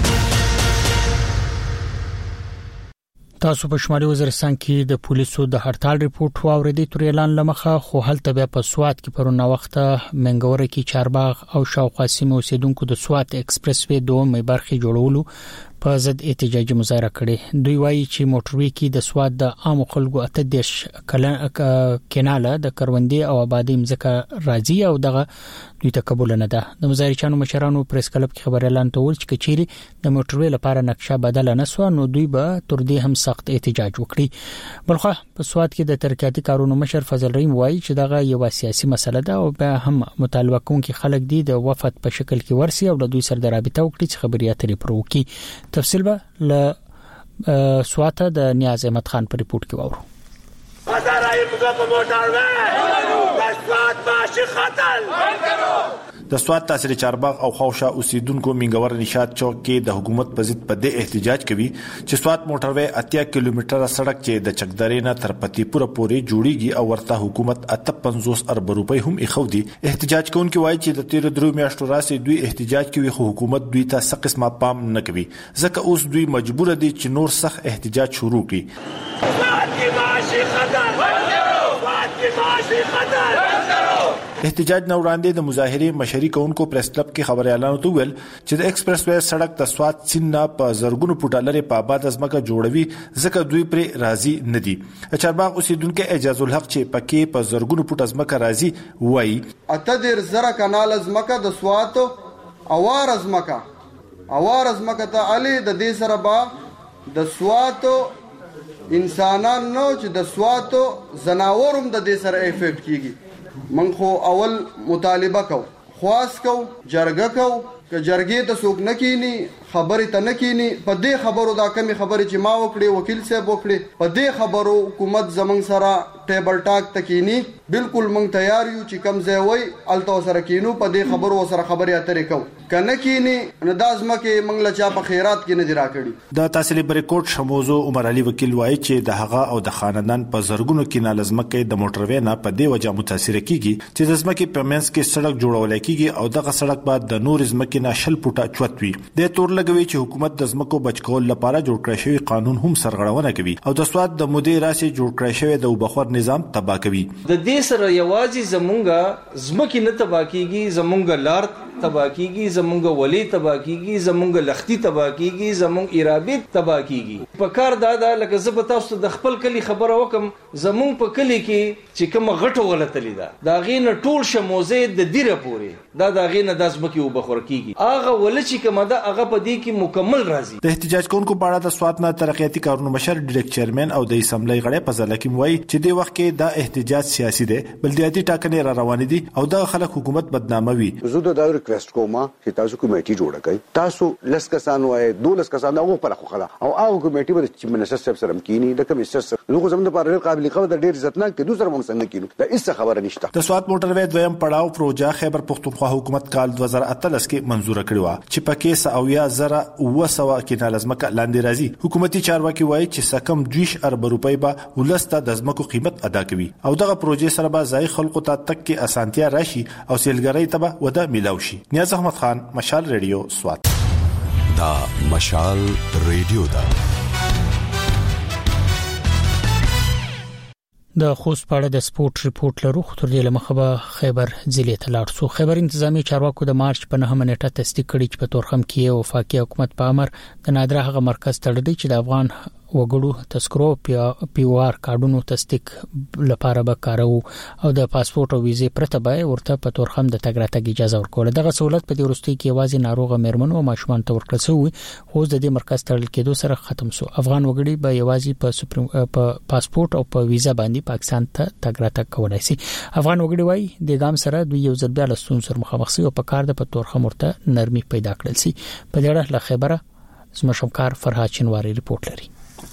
تاسو په شمالي وزیرستان کې د پولیسو د هړتال ریپورت واوریدي تر اعلان لمخه، خو هلته بیا په سوات کې پرونه وخت منګور کې چارباغ او شاوخوا سیمو اوسیدونکو د سوات ایکسپریس وې دوه برخې جوړولو په ضد احتجاجي مظاهره کړې. دوی وایي چې موټروي کې د سوات د عام خلکو 18 کیناله د کروندې او آبادی مځکه راځي او دغه دوی ته قبول نه ده. د مظاهرچانو مشرانو پریس کلب کې خبر اعلان ته ول چې کچيري د موټروي لپاره نقشه بدل نه سو نو دوی به تر دې هم سخت احتجاج وکړي. بلخو په سوات کې د ترقیاتي کارونو مشر فضل رحیم وایي چې دغه یو سیاسي مسله ده او به هم مطالبه کوونکي خلک دي د وفد په شکل کې ورسي او د دوی سره د رابطه وکړي چې خبري اترې پروکي. تفصیل به ل سوات د نیاز احمد خان په ریپورت کې وورو. د سوات تحصیل چارباغ او خوشا اوسیدونکو منګور نشاد چوک کې د حکومت په ضد په دې احتجاج کوي چې سوات موټروي 80 کیلومتره سړک چې د چکدارې نه تر پتی پوره پورې جوړیږي او ورته حکومت 58 ارب روپۍ هم اخودي. احتجاج کوونکي وایي چې د 13 میاشتو راسي دوی احتجاج کوي خو حکومت دوی ته څه قسمه پام نه کوي ځکه اوس دوی مجبور دي چې نور سخت احتجاج شروع کړي. احتجاج نو وړاندې د مظاهره مشري کوونکو پریس کلب کې خبري اعلان وکړ چې د ایکسپریس وې سړک د سوات سیند په زرګونو فوټه لري په آباد ازمکه جوړوي ځکه دوی پر راضي نه دي. چارباغ اوسیدونکو اجازه الحق چې پکې په زرګونو فوټه ازمکه راضي وایي اته د زرا کانال ازمکه د سوات اوار ازمکه ته علي د دې سره با د سوات انسانان نو چې د سوات زناورم د دې سره افیکټ کیږي. من خو اول مطالبه کو خواس کو جرګه کو که جرګې ته څوک نه کینی خبرې ته نه کینی په دې خبرو دا کمی خبرې چې ما وکړي وکیل صاحب وکړي په دې خبرو حکومت زمنګ سره ټیبل ټاک تکینی بالکل مونږ تیار یو چې کم ځای وای الته سره کینو په دې خبرو سره خبرې اترې کو کنه کینی ندازمه کې مونږ لچا په خیرات کې نه دی راکړي. د تحصیل بریکوټ شموزو عمر علي وکیل وایي چې د هغه او د خاندان په زرګونو کې نالزمکه د موټروي نه په دې وجه متاثر کیږي چې د زمکه په منځ کې سړک جوړول کیږي او دغه سړک بعد د نور زمکه نه شل پټه چوتوي. د تور لګوي چې حکومت د زمکو بچکول لپاره جوړ کړی شوی قانون هم سرغړونه کوي او د سواد د مودې راسي جوړ کړی شوی د وبخور نظام تباہ کوي. د دې سره یوازې زمونږه زمکه نه تباہ کیږي، زمونږه لار تباہ کیږي، زمونږه ولی تباہ کیږي، زمونږه لختی تباہ کیږي، زمونږ ارابط تباہ کیږي. په کار دا لکه زه به تاسو د خپل کلی خبره وکم زمونږ په کلی کې چې کوم غټو غلطه لیدا دا غینه ټول شموزه د دیره پوري دا غینه د ځمکې وبخور کیږي هغه ولچې کومه دا هغه په دې کې مکمل راځي. د احتجاج کوونکو په اړه د سوات نه ترقیاتي کارونو مشر ډایرکټر چیرمن او د اسمبلی غړي په ځل کې وایي چې د وخت کې دا احتجاج سیاسي دی، بلدیاتي ټاکنې را روان دي او دا خلک حکومت بدناموي. زه دا ریکوست کوم چې تاسو کمیټي جوړه کړئ، تاسو لس کسان وای 2 کسان هغه پر خلا او هغه کمیټي به چې منسټر صاحب سره مکینی د کمیشنر سره نو زموږ لپاره قابل قدر ډیر عزتناک دي، دوسر مونږ څنګه کینو دا هیڅ خبره نشته. د سوات موټروي دویم پړاو پروژه خیبر پختونخوا حکومت کال 2013 کې منزور کړی و چې پکې 100,900 کینال ځمکه لاندې راځي. حکومتي چارواکي وایي چې سکم 20 ارب روپۍ به ولسته د ځمکو قیمت ادا کوي او دغه پروژې سره به ځای خلکو ته تک کې اسانتیا راشي او سیلګرۍ ته به وده ملاوي شي. نیاز احمد خان، مشال ریډیو، سوات. دا مشال ریډیو دا د خوست پاړه د سپورت ریپورت لرو. خطر دی لمخه به خیبر ضلع ته لاړ شو. خیبر انتظامی چارواکو د مارچ په 9 نیټه تصدیق کړی چې په تورخم کې وفاقي حکومت په امر د نادره هغه مرکز تړلی چې د افغان وګړو تذکرو پیوار کارډونو تصدیق لپاره به کارو او د پاسپورت او ویزه پرته به ورته په تورخم د تګ راتګ اجازه ورکول. دغه سہولت په دې وروستي کې واځي ناروغه مېرمنو او ماشومان ته ورکړل شوی، خو د دې مرکز تړل کېدو سره ختم شو. افغان وګړي به یوازې په پاسپورت او په ویزه باندې پاکستان ته تګ راتګ کولای شي. افغان وګړي وايي د ګام سره دوی یو ځل بیا له ستونزو سره مخامخ شي او په کار د په تورخم ورته نرمي پیدا کړل شي. په دې اړه له خیبره زموږ فرهاد چنواری ریپورت لري.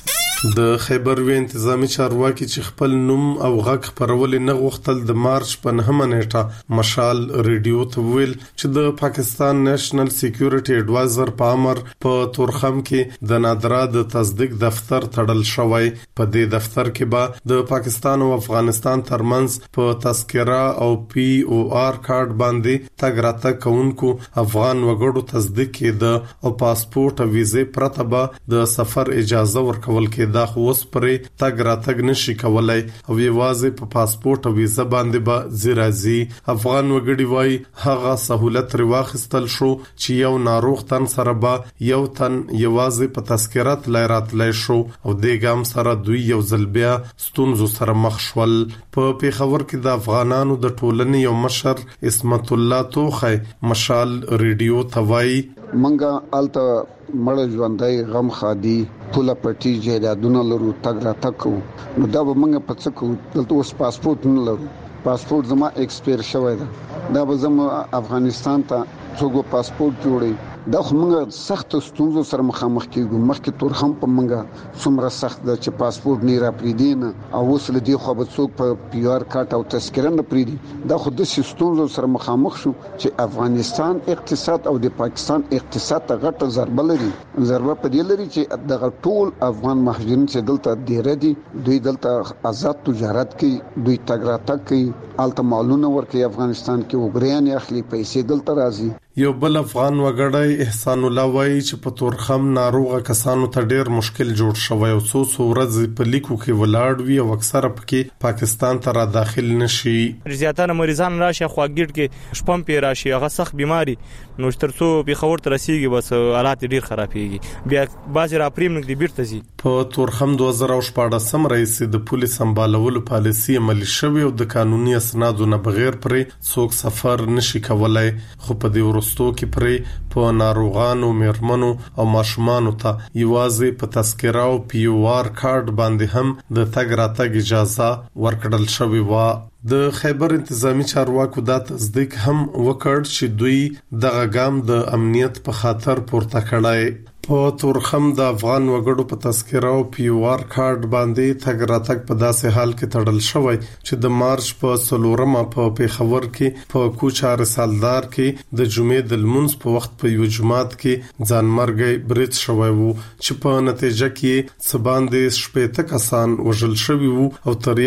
د خیبر وی انتظامی چارواکي چې خپل نوم او غږ خبرول نه غوښتل د مارچ په 9 نیټه مشال ریډیو ته ویل چې د پاکستان نېشنل سکیورټي ایڈوایزر په امر په تورخم کې د نادره د تصدیق دفتر تړل شوی. په دې دفتر کې به د پاکستان او افغانستان ترمنځ په تذکره او پی او آر کارت باندې تګ راتګ کوونکو افغان وګړو تصدیق کېده او پاسپورت او ویزه پرته به د سفر اجازه ورکول کېده. دا خوس پرې تګ راتګ نشي کولای او یوازې په پاسپورت او ویزه باندې به زیرازي. افغان وګړي وای هغه سہولت رواخستل شو چې یو ناروغ تن سره به یو تن یوازې په تذکرات لایرات لای شو او د ګام سره دوی یو ځلبیا ستونزو سره مخ شول. په پیښور کې د افغانانو د ټولنې یو مشر اسمت الله توخی مشال ریډیو توای منګه الته مړ ژوندۍ غم خادي ټوله پټي جیدادونه لرو تګ را تک نو دا به موږ په څه کوو. دلته اوس پاسپورت نه لرو، پاسپورت زما ایکسپایر شوی دی، دا به زما افغانستان ته څوک پاسپورت جوړي. دا خو موږ سخت ستونزو سره مخامخ کیږو. مخکې تورخم په موږ څومره سخت ده چې پاسپورت نه را پریدي نه او اوس لدی خو به څوک په پی آر کارت او تذکره نه پریدي. دا خو د ستونزو سره مخامخ شو چې افغانستان اقتصاد او د پاکستان اقتصاد ته غټه ضربه لري. ضربه په دې لري چې دغه ټول افغان مهاجرین چې دلته ډیر دي دوی دلته آزاد تجارت کوي، دوی تګ راتګ کوي، الته مالونه ورکوي افغانستان کې وګړیان اخلي، پیسې دلته راځي. یو بل افغان وګړی احسان الله وایي چې په تورخم ناروغه کسانو ته ډیر مشکل جوړ شوی او څو ورځې په لیکو کې ولاړ وي او اکثره پکې پاکستان ته را داخل نشي. زیاتره مریضان راشي خواګډ کې شپم پی راشي هغه سخت بیماری نو ترڅو په خبر تر رسیدي بس حالات ډیر خرابېږي. بیا باز را پریم نګ دی بیرته زی. په تورخم 2014 رئیس د پولیس سمبالولو پالیسي عملي شوی او د قانوني اسنادو نه بغیر پرې څوک سفر نشي کولای. خو په دې ورستو کې پرې په ناروغانو مېرمنو او ماشومانو ته یوازې په تذکره او پی او آر کارت باندې هم د تګ راتګ اجازه ورکړل شوې و. د خیبر انتظامی چارواکو دا تصدیق هم وکړ چې دوی دغه ګام د امنیت په خاطر پورته کړای. په تورخم د افغان وګړو په تذکره او پی او آر کارت باندې تګ راتګ په داسې حال کې تړل شوی چې د مارچ په 16 په پیښور کې په کوچار سالدار کې د جمعې د لمونځ په وخت په یو جماعت کې ځانمرګي برید شوی وو چې په نتیجه کې سباندې شپېته کسان وژل شوی وو او تر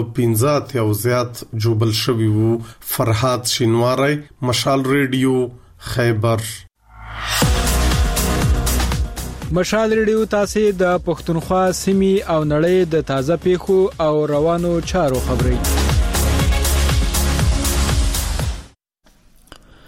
115 او زیات جوبل شوی وو. فرهاد شینواری مشال ریډیو خیبر. مشال ریډیو تاسو د پښتونخوا سیمې او نړۍ د تازه پیښو او روانو چارو خبري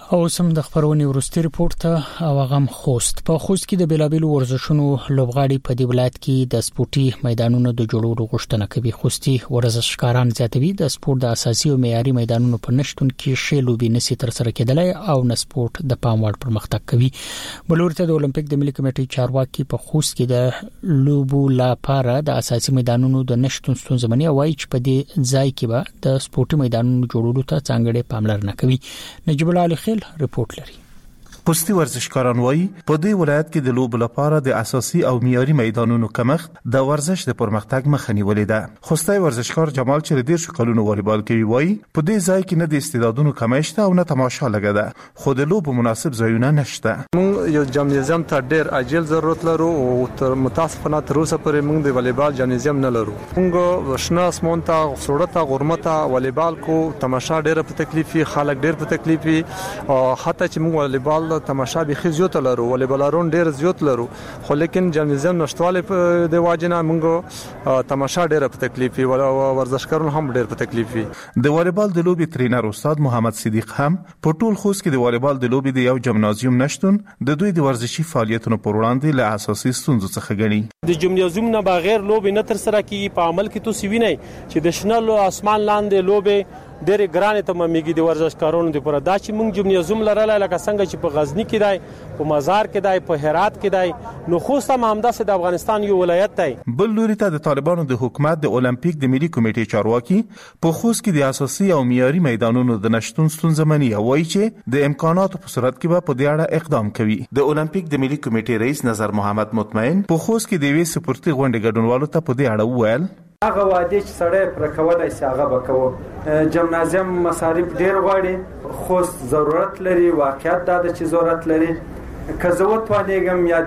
او سم د خبرونې ورستي ریپورت ته او غم خوست په خوست کې د بیلابیلو ورزشونو لوبغاړي په دې ولایت کې د سپورتي میدانونو د جوړولو غوښتنه کوي. خوستي ورزشکاران زیاتوي د سپورت د اساسي او معیاري میدانونو په نشټون کې شی لوبي نسي تر سره کېدلای او نه سپورت د پام وړ پرمختګ کوي. بلورته د اولمپیک د ملي کمیټې چارواکي په خوست کې د لوبو لپاره د اساسي میدانونو د نشټون ستونزمنې وایي چې په دې ځای کې به د سپورتي میدانونو جوړولو ته څنګه پاملرنه کوي. نجیب الله علي رپورت لري. خوستي ورزشکاران وایي په دې ولایت کې د لوبو لپاره د اساسي او معیاري میدانونو کمښت د ورزش د پرمختګ مخه نیولې ده. خوستي ورزشکار جمال چې د 10 کلونو والیبال کوي وایي په دې ځای کې نه د استعدادونو کمښت او نه تماشا لګه ده خو د لوبو مناسب ځایونه نشته. موږ یو جمنازیم ته ډېر اجل ضرورت لرو او تر متاسفانه تر اوسه پورې موږ د والیبال جمنازیم نه لرو. موږ شنه اسمون ته سړته غرمته والیبال کو تماشا ډېر په تکلیف خلک ډېر په تکلیف او حتی چې موږ والیبال تماشا به خزيوت لرو والیبالارون ډیر زیات لرو خو لیکن جمنازیم نشټواله په د واجنه موږ تماشا ډیر په تکلیف او ورزشکارون هم ډیر په تکلیف. د والیبال د لوبي ټرینر استاد محمد صدیق هم په ټول خوست کې د والیبال د لوبي د یو جمنازیوم نشټون د دوی د ورزشي فعالیتونو پر وړاندې له اساسي ستونزو څخه غني. د جمنازیوم نه بغیر لوبي نه تر سره کیږي. په عمل کې تو سوینه چې د شنل اسمان لاندې لوبي ډېر ګرانه تمامېږي د ورزشکارانو لپاره. دا چې موږ جمنازیوم لرل لکه څنګه چې په غزنی کې دی په مزار کې دی په هرات کې دی نو خوست هم همداسې د افغانستان یو ولایت دی. بل لوري ته د طالبانو د حکومت د اولمپیک د ملي کمیټې چارواکي په خوست کې د اساسي او معیاري میدانونو د نشټون ستونزمنې وایي چې د امکاناتو په صورت کې به په دې اړه اقدام کوي. د اولمپیک د ملي کمیټې رئیس نظر محمد مطمئن په خوست کې د وی سپورتي غونډې ګډونوالو ته په دې اړه وویل هغه وادي چې سړی پر کولای شي هغه وکړو. جمنازیم مصارف ډیر غواړي خوست ضرورت لري واقعیت دا چې ضرورت لري که زه وتوانېږم یا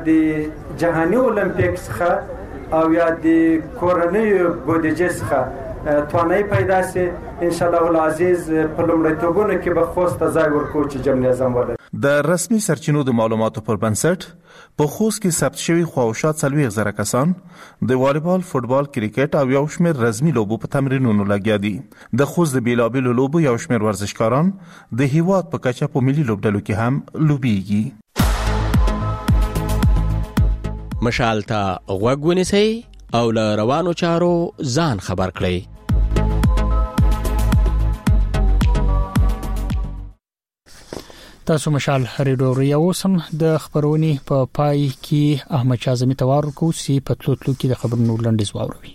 د جهاني اولمپیک څخه او یا د کورنۍ بودیجې څخه توانایي پیدا سي ان شاء الله العزیز په لومړیتوبونو کې به خوست ته ځای ورکړو چې جمنازیم ولري. د رسمي سرچینو د معلوماتو پر بنسټ په خوست کې ثبت شوی خواوشات 40,000 کسان د والیبال، فوتبال، کرکټ او یو شمېر رسمي لوبو په تمرینونو لګیا دي. د خوست د بیلابیلو لوبو یو شمېر ورزشکاران د هیواد په کچه په ملي لوبډلو کې هم لوبيږي. مشال ته غوږ ونیسئ او له روانو چارو ځان خبر کړئ. تاسو مشال ریډیو اوسم د خبرونې په پای کې احمد شازمی توار کو سی په تلوتلو کې د خبرونو لنډیز واوروي.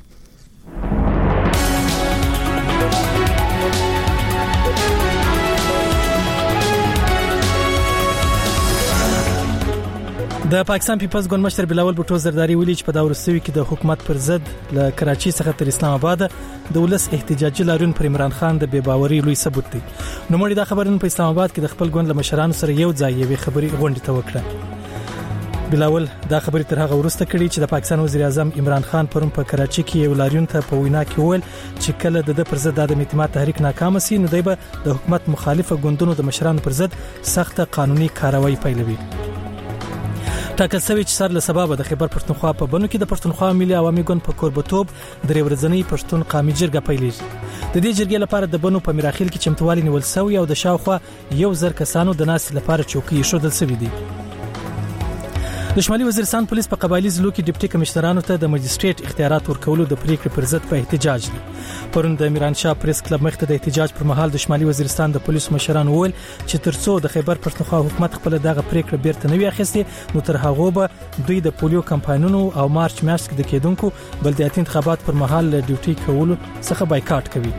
د پاکستان پیپلز ګوند مشر بلاول بوټو زرداری ویلي چې په دا ورستوي کې د حکومت پر ضد له کراچي څخه تر اسلام آباد د ولس احتجاجي لاریون پر عمران خان د بے باوري لوی ثبوت دی. نو مړي دا خبرونه په اسلام آباد کې د خپل ګوند له مشرانو سره یو ځای یوې خبري غونډه ته وکړه. بلاول دا خبري تر هغه ورسته کړي چې د پاکستان وزیر اعظم عمران خان پرون په کراچي کې یو لاریون ته په وینا کې وویل چې کله د پر ضد د اعتماد تحریک ناکام سي نو دی به د حکومت مخالفه ګوندونو د مشرانو پر ضد سخت قانوني کاروایی پیلوي. ټاکل شوی چې سر له سبب د خیبر پښتونخوا په بنو کې د پښتونخوا ملي عوامي ګوند په کوربتوب درې ورځنی پښتون قومي جرګه پیلېږي. د دې جرګې لپاره د بنو په میراخیل کې چمتووالي نیول شوی او د شاوخوا 1000 کسانو د ناس لپاره چوکۍ شودل شوې دي. د شمالي وزیرستان پولیس په قبایلی ضلعو کې ډیپټي کمشنرانو ته د مجستریټ اختیارات ورکولو د پریکړې پر ضد په احتجاج دي. پرون د میران شاه پریس کلب مخ ته د احتجاج پر مهال د شمالي وزیرستان د پولیسو مشران وویل چې ترڅو د خیبر پښتونخوا حکومت خپل دغه پریکړه بیرته نه وي اخیستې نو تر هغه به دوی د پولیو کمپاینونو او مارچ میاشت کې د کېدونکو بلدیاتي انتخابات پر مهال ډیوټي کولو څخه بایکاټ کوي.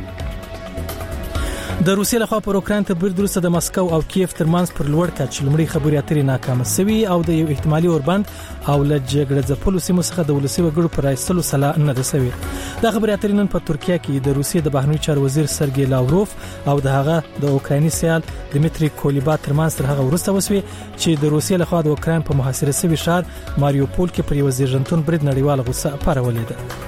د روسیې لخوا پر اوکران ته برید وروسته د مسکو او کیف ترمنځ پر لوړ کچ لومړی خبري اترې ناکامه شوې او د یو احتمالي اوربند او له جګړه ځپلو سیمو څخه د ولسي وګړو پر ایستلو سلا نه ده شوې. دا خبري اترې نن په ترکیه کې د روسیې د بهرنی چارو وزیر سرګی لاوروف او د هغه د اوکرایني سیال دمیتری کولیبا ترمنځ تر هغه وروسته وسوي چې د روسیې لخوا د اوکراین په محاصره شوي ښار ماریوپول کې پر یو زیرجنتون برید نړیواله غوسه پارولې ده.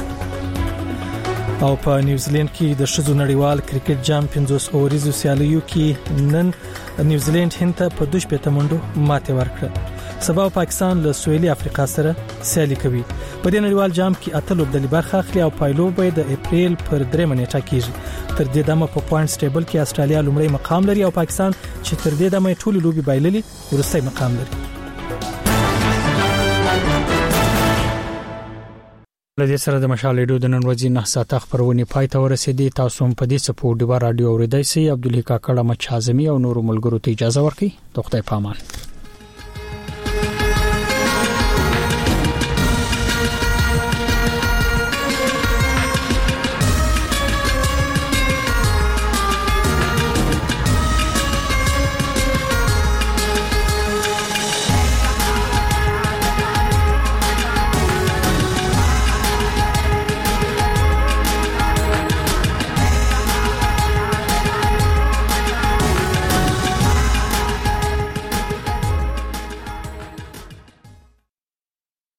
او په نیوزیلند کې د شذو نړیوال کرکټ جام 50 اوریزو سیالیو کې نن نیوزیلند هند ته په 2 منډو ماته ورکړه. سبا پاکستان له سویلي افریقا سره سیالي کوي. په دې نړیوال جام کې اته لوبډلې برخه اخلي او پایلو به د اپریل پر 3 نیټه کیږي. تر دې دمه په پوینټس ټیبل کې استرالیا لومړی مقام لري او پاکستان چې تر دې دمه ټول لوبي بایللي وروستي مقام لري. لدې سره د مشال ریډیو د نن ورځې 9 ساعته خبرونه پای ته ورسېدې. تاسو هم په دې سپورټ دی رادیو اوریدای سي. عبدالحق کاکړه مچ اعظمي او نور ملګرو ته اجازه ورکړئ. د خدای پامان.